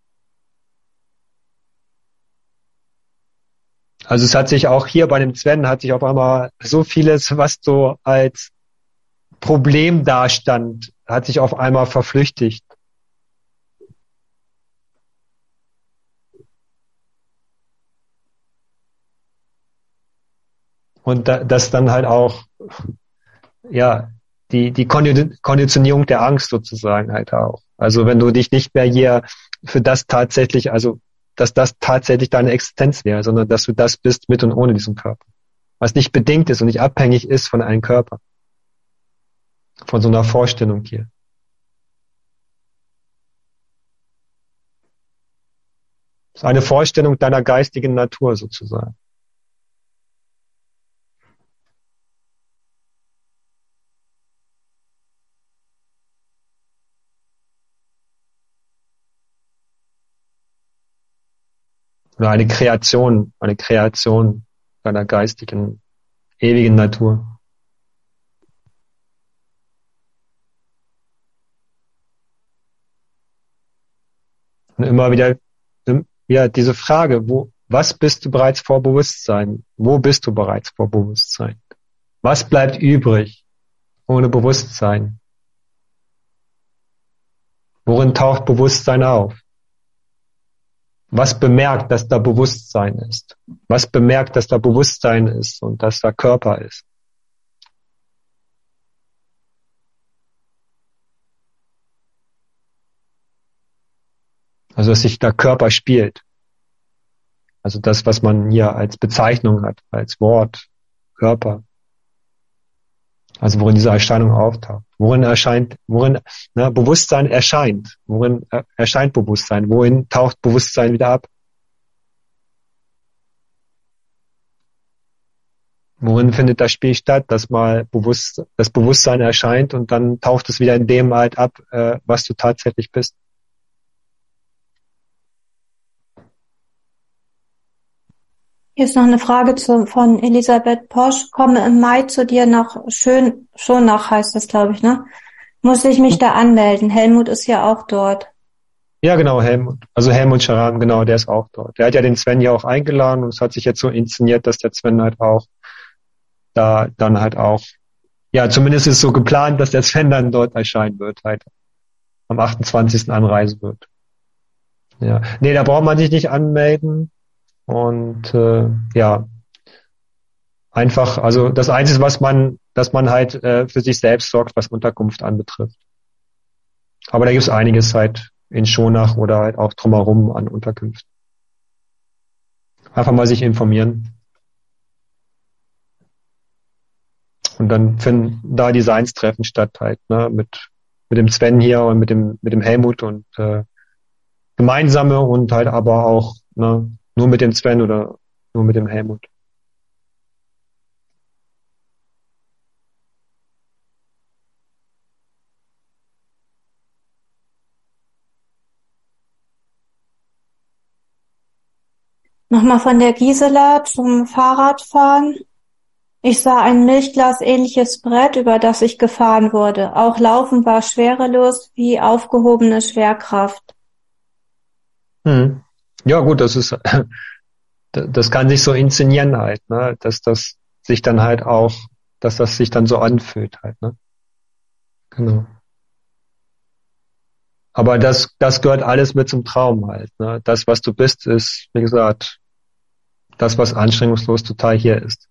Also es hat sich auch hier bei dem Sven hat sich auf einmal so vieles, was so als Problem dastand, hat sich auf einmal verflüchtigt. Und da, das dann halt auch, ja, die, die Konditionierung der Angst sozusagen halt auch. Also wenn du dich nicht mehr hier für das tatsächlich, also dass das tatsächlich deine Existenz wäre, sondern dass du das bist mit und ohne diesen Körper. Was nicht bedingt ist und nicht abhängig ist von einem Körper. Von so einer Vorstellung hier. Das ist eine Vorstellung deiner geistigen Natur sozusagen. Oder eine Kreation, eine Kreation deiner geistigen, ewigen Natur. Und immer wieder, ja, diese Frage, wo, was bist du bereits vor Bewusstsein? Wo bist du bereits vor Bewusstsein? Was bleibt übrig ohne Bewusstsein? Worin taucht Bewusstsein auf? Was bemerkt, dass da Bewusstsein ist? Was bemerkt, dass da Bewusstsein ist und dass da Körper ist? Also, dass sich da Körper spielt. Also das, was man hier als Bezeichnung hat, als Wort, Körper. Also worin diese Erscheinung auftaucht. Worin erscheint, worin ne, Bewusstsein erscheint. Worin er, erscheint Bewusstsein? Wohin taucht Bewusstsein wieder ab? Worin findet das Spiel statt, dass mal bewusst, das Bewusstsein erscheint und dann taucht es wieder in dem halt ab, äh, was du tatsächlich bist? Hier ist noch eine Frage zu, von Elisabeth Posch. Komme im Mai zu dir nach Schön, Schonach heißt das, glaube ich, ne? Muss ich mich da anmelden? Helmut ist ja auch dort. Ja, genau, Helmut. Also Helmut Scharan, genau, der ist auch dort. Der hat ja den Sven ja auch eingeladen und es hat sich jetzt so inszeniert, dass der Sven halt auch da dann halt auch, ja, zumindest ist so geplant, dass der Sven dann dort erscheinen wird, halt am achtundzwanzigsten anreisen wird. Ja, nee, da braucht man sich nicht anmelden. Und äh, ja, einfach, also das Einzige, was man, dass man halt äh, für sich selbst sorgt, was Unterkunft anbetrifft. Aber da gibt es einiges halt in Schonach oder halt auch drumherum an Unterkünften. Einfach mal sich informieren. Und dann finden da Designstreffen statt halt, ne, mit mit dem Sven hier und mit dem mit dem Helmut und äh, gemeinsame und halt aber auch, ne, nur mit dem Sven oder nur mit dem Helmut. Nochmal von der Gisela zum Fahrradfahren. Ich sah ein Milchglas-ähnliches Brett, über das ich gefahren wurde. Auch Laufen war schwerelos wie aufgehobene Schwerkraft. Hm. Ja gut, das ist, das kann sich so inszenieren halt, ne, dass das sich dann halt auch, dass das sich dann so anfühlt halt, ne. Genau. Aber das, das gehört alles mit zum Traum halt, ne. Das, was du bist, ist, wie gesagt, das, was anstrengungslos total hier ist.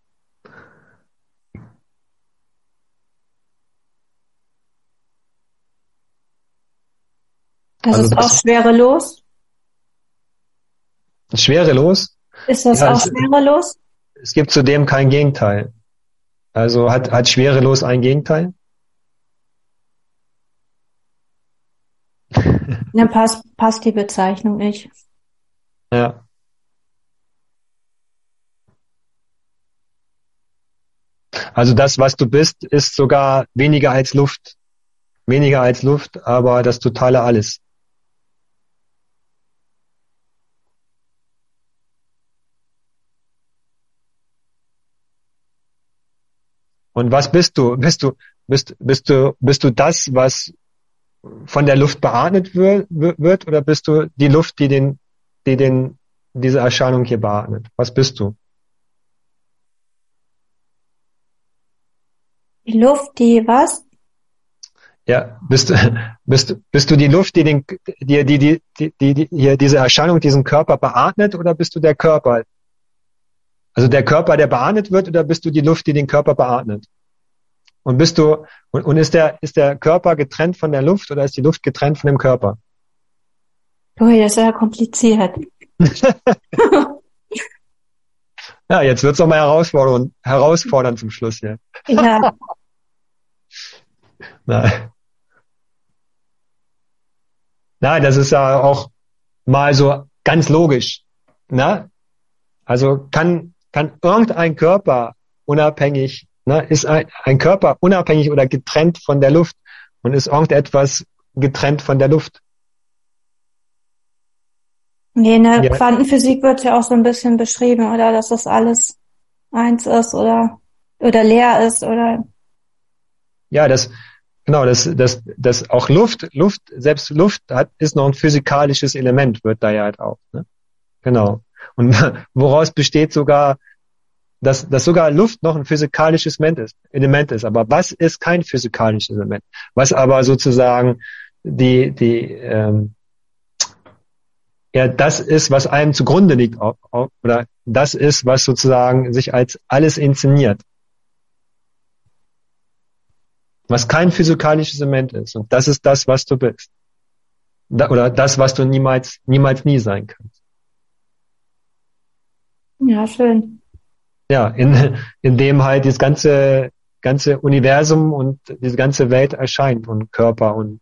Das Also ist das auch schwerelos? schwerelos? Ist das Ja, auch es, schwerelos? es gibt zudem kein Gegenteil. Also hat, hat schwerelos ein Gegenteil? Dann passt, passt die Bezeichnung nicht. Ja. Also das, was du bist, ist sogar weniger als Luft. Weniger als Luft, aber das totale Alles. Und was bist du? Bist du, bist, bist du, bist du das, was von der Luft beatmet wird, wird, oder bist du die Luft, die den, die den, diese Erscheinung hier beatmet? Was bist du? Die Luft, die was? Ja, bist, bist, bist du die Luft, die den, die, die, die, die, die, die hier diese Erscheinung, diesen Körper beatmet, oder bist du der Körper? Also der Körper, der beatmet wird, oder bist du die Luft, die den Körper beatmet? Und bist du, und, und ist der, ist der Körper getrennt von der Luft, oder ist die Luft getrennt von dem Körper? Ui, das ist ja kompliziert. Ja, jetzt wird's noch mal herausfordernd, herausfordernd zum Schluss hier. Ja. Nein. Nein, das ist ja auch mal so ganz logisch, ne? Also kann, kann irgendein Körper unabhängig, ne, ist ein, ein Körper unabhängig oder getrennt von der Luft, und ist irgendetwas getrennt von der Luft? Nee, in der Ja, Quantenphysik wird ja auch so ein bisschen beschrieben, oder, dass das alles eins ist oder, oder leer ist, oder. ja, das, genau, das, das, das auch Luft, Luft, selbst Luft hat, ist noch ein physikalisches Element, wird da ja halt auch, ne? Genau. Und woraus besteht sogar, dass, dass sogar Luft noch ein physikalisches Element ist, Element ist. Aber was ist kein physikalisches Element? Was aber sozusagen die, die, ähm, ja, das ist, was einem zugrunde liegt, oder das ist, was sozusagen sich als alles inszeniert. Was kein physikalisches Element ist. Und das ist das, was du bist. Oder das, was du niemals, niemals nie sein kannst. Ja, schön. Ja, in, in dem halt das ganze, ganze Universum und diese ganze Welt erscheint und Körper und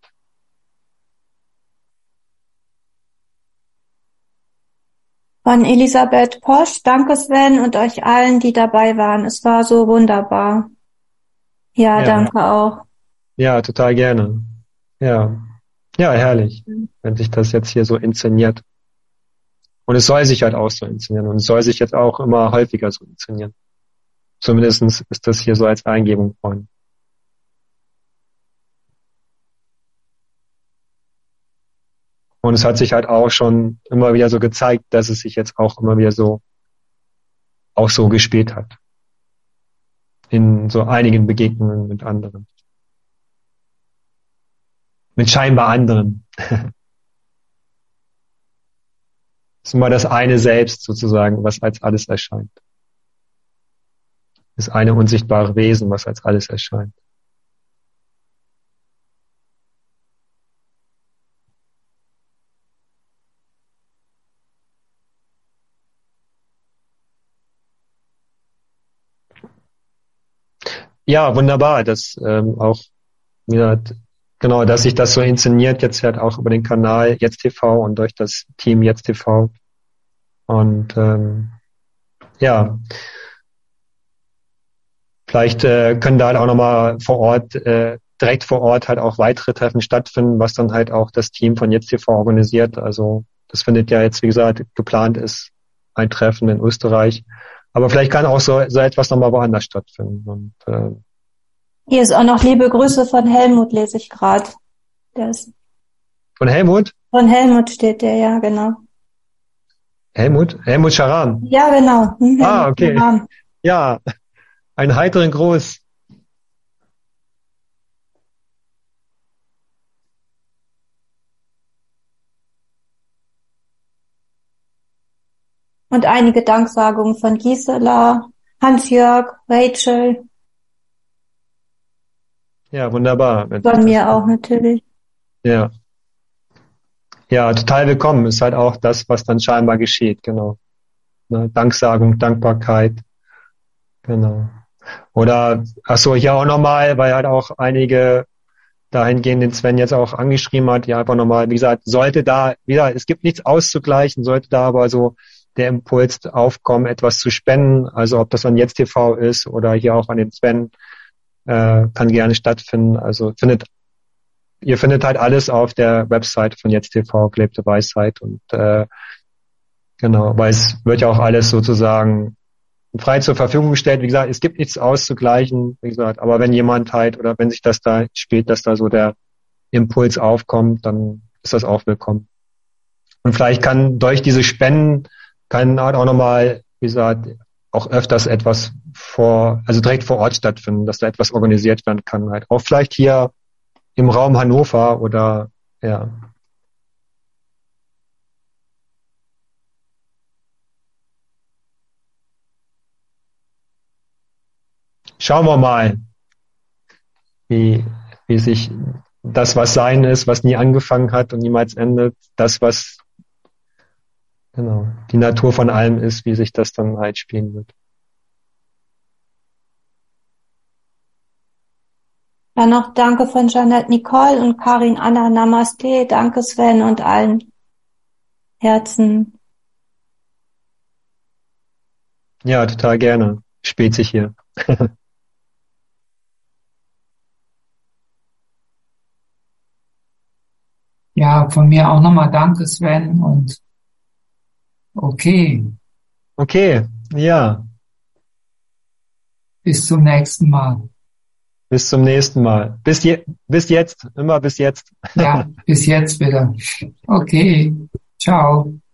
Von Elisabeth Posch, danke Sven und euch allen, die dabei waren. Es war so wunderbar. Ja, ja, danke auch. Ja, total gerne. Ja, ja, herrlich, wenn sich das jetzt hier so inszeniert. Und es soll sich halt auch so inszenieren und es soll sich jetzt auch immer häufiger so inszenieren. Zumindestens ist das hier so als Eingebung vorhin. Und es hat sich halt auch schon immer wieder so gezeigt, dass es sich jetzt auch immer wieder so, auch so gespielt hat. In so einigen Begegnungen mit anderen. Mit scheinbar anderen. Das ist immer das eine Selbst sozusagen, was als alles erscheint. Das eine unsichtbare Wesen, was als alles erscheint. Ja, wunderbar, dass ähm, auch ja, genau, dass sich das so inszeniert jetzt halt auch über den Kanal Jetzt T V und durch das Team Jetzt T V. Und ähm, ja, vielleicht äh, können da halt auch nochmal vor Ort, äh, direkt vor Ort halt auch weitere Treffen stattfinden, was dann halt auch das Team von Jetzt T V organisiert. Also das findet ja jetzt, wie gesagt, geplant ist, ein Treffen in Österreich. Aber vielleicht kann auch so, so etwas nochmal woanders stattfinden. Und, äh, Hier ist auch noch liebe Grüße von Helmut, lese ich gerade. Von Helmut? Von Helmut steht der, ja, genau. Helmut? Helmut Scharan? Ja, genau. Hm, ah, okay. Scharan. Ja, einen heiteren Gruß. Und einige Danksagungen von Gisela, Hans-Jörg, Rachel. Ja, wunderbar. Von mir auch natürlich. Ja. Ja, total willkommen. Ist halt auch das, was dann scheinbar geschieht, genau. Ne? Danksagung, Dankbarkeit. Genau. Oder, ach so, hier auch nochmal, weil halt auch einige dahingehend den Sven jetzt auch angeschrieben hat, ja, einfach nochmal, wie gesagt, sollte da, wieder, es gibt nichts auszugleichen, sollte da aber so der Impuls aufkommen, etwas zu spenden, also ob das an Jetzt T V ist oder hier auch an den Sven, äh, kann gerne stattfinden. Also findet, ihr findet halt alles auf der Website von Jetzt T V, gelebte Weisheit und äh, genau, weil es wird ja auch alles sozusagen frei zur Verfügung gestellt. Wie gesagt, es gibt nichts auszugleichen, wie gesagt, aber wenn jemand halt oder wenn sich das da spielt, dass da so der Impuls aufkommt, dann ist das auch willkommen. Und vielleicht kann durch diese Spenden kann halt auch nochmal, wie gesagt, auch öfters etwas vor, also direkt vor Ort stattfinden, dass da etwas organisiert werden kann, halt auch vielleicht hier im Raum Hannover oder, ja. Schauen wir mal, wie, wie sich das, was sein ist, was nie angefangen hat und niemals endet, das, was genau die Natur von allem ist, wie sich das dann halt spielen wird. Dann noch danke von Jeanette Nicole und Karin Anna, Namaste, danke Sven und allen Herzen. Ja, total gerne. Spielt sich hier. Ja, von mir auch nochmal danke, Sven, und okay. Okay, ja. Bis zum nächsten Mal. Bis zum nächsten Mal. Bis, je, bis jetzt, immer bis jetzt. Ja, bis jetzt wieder. Okay, ciao.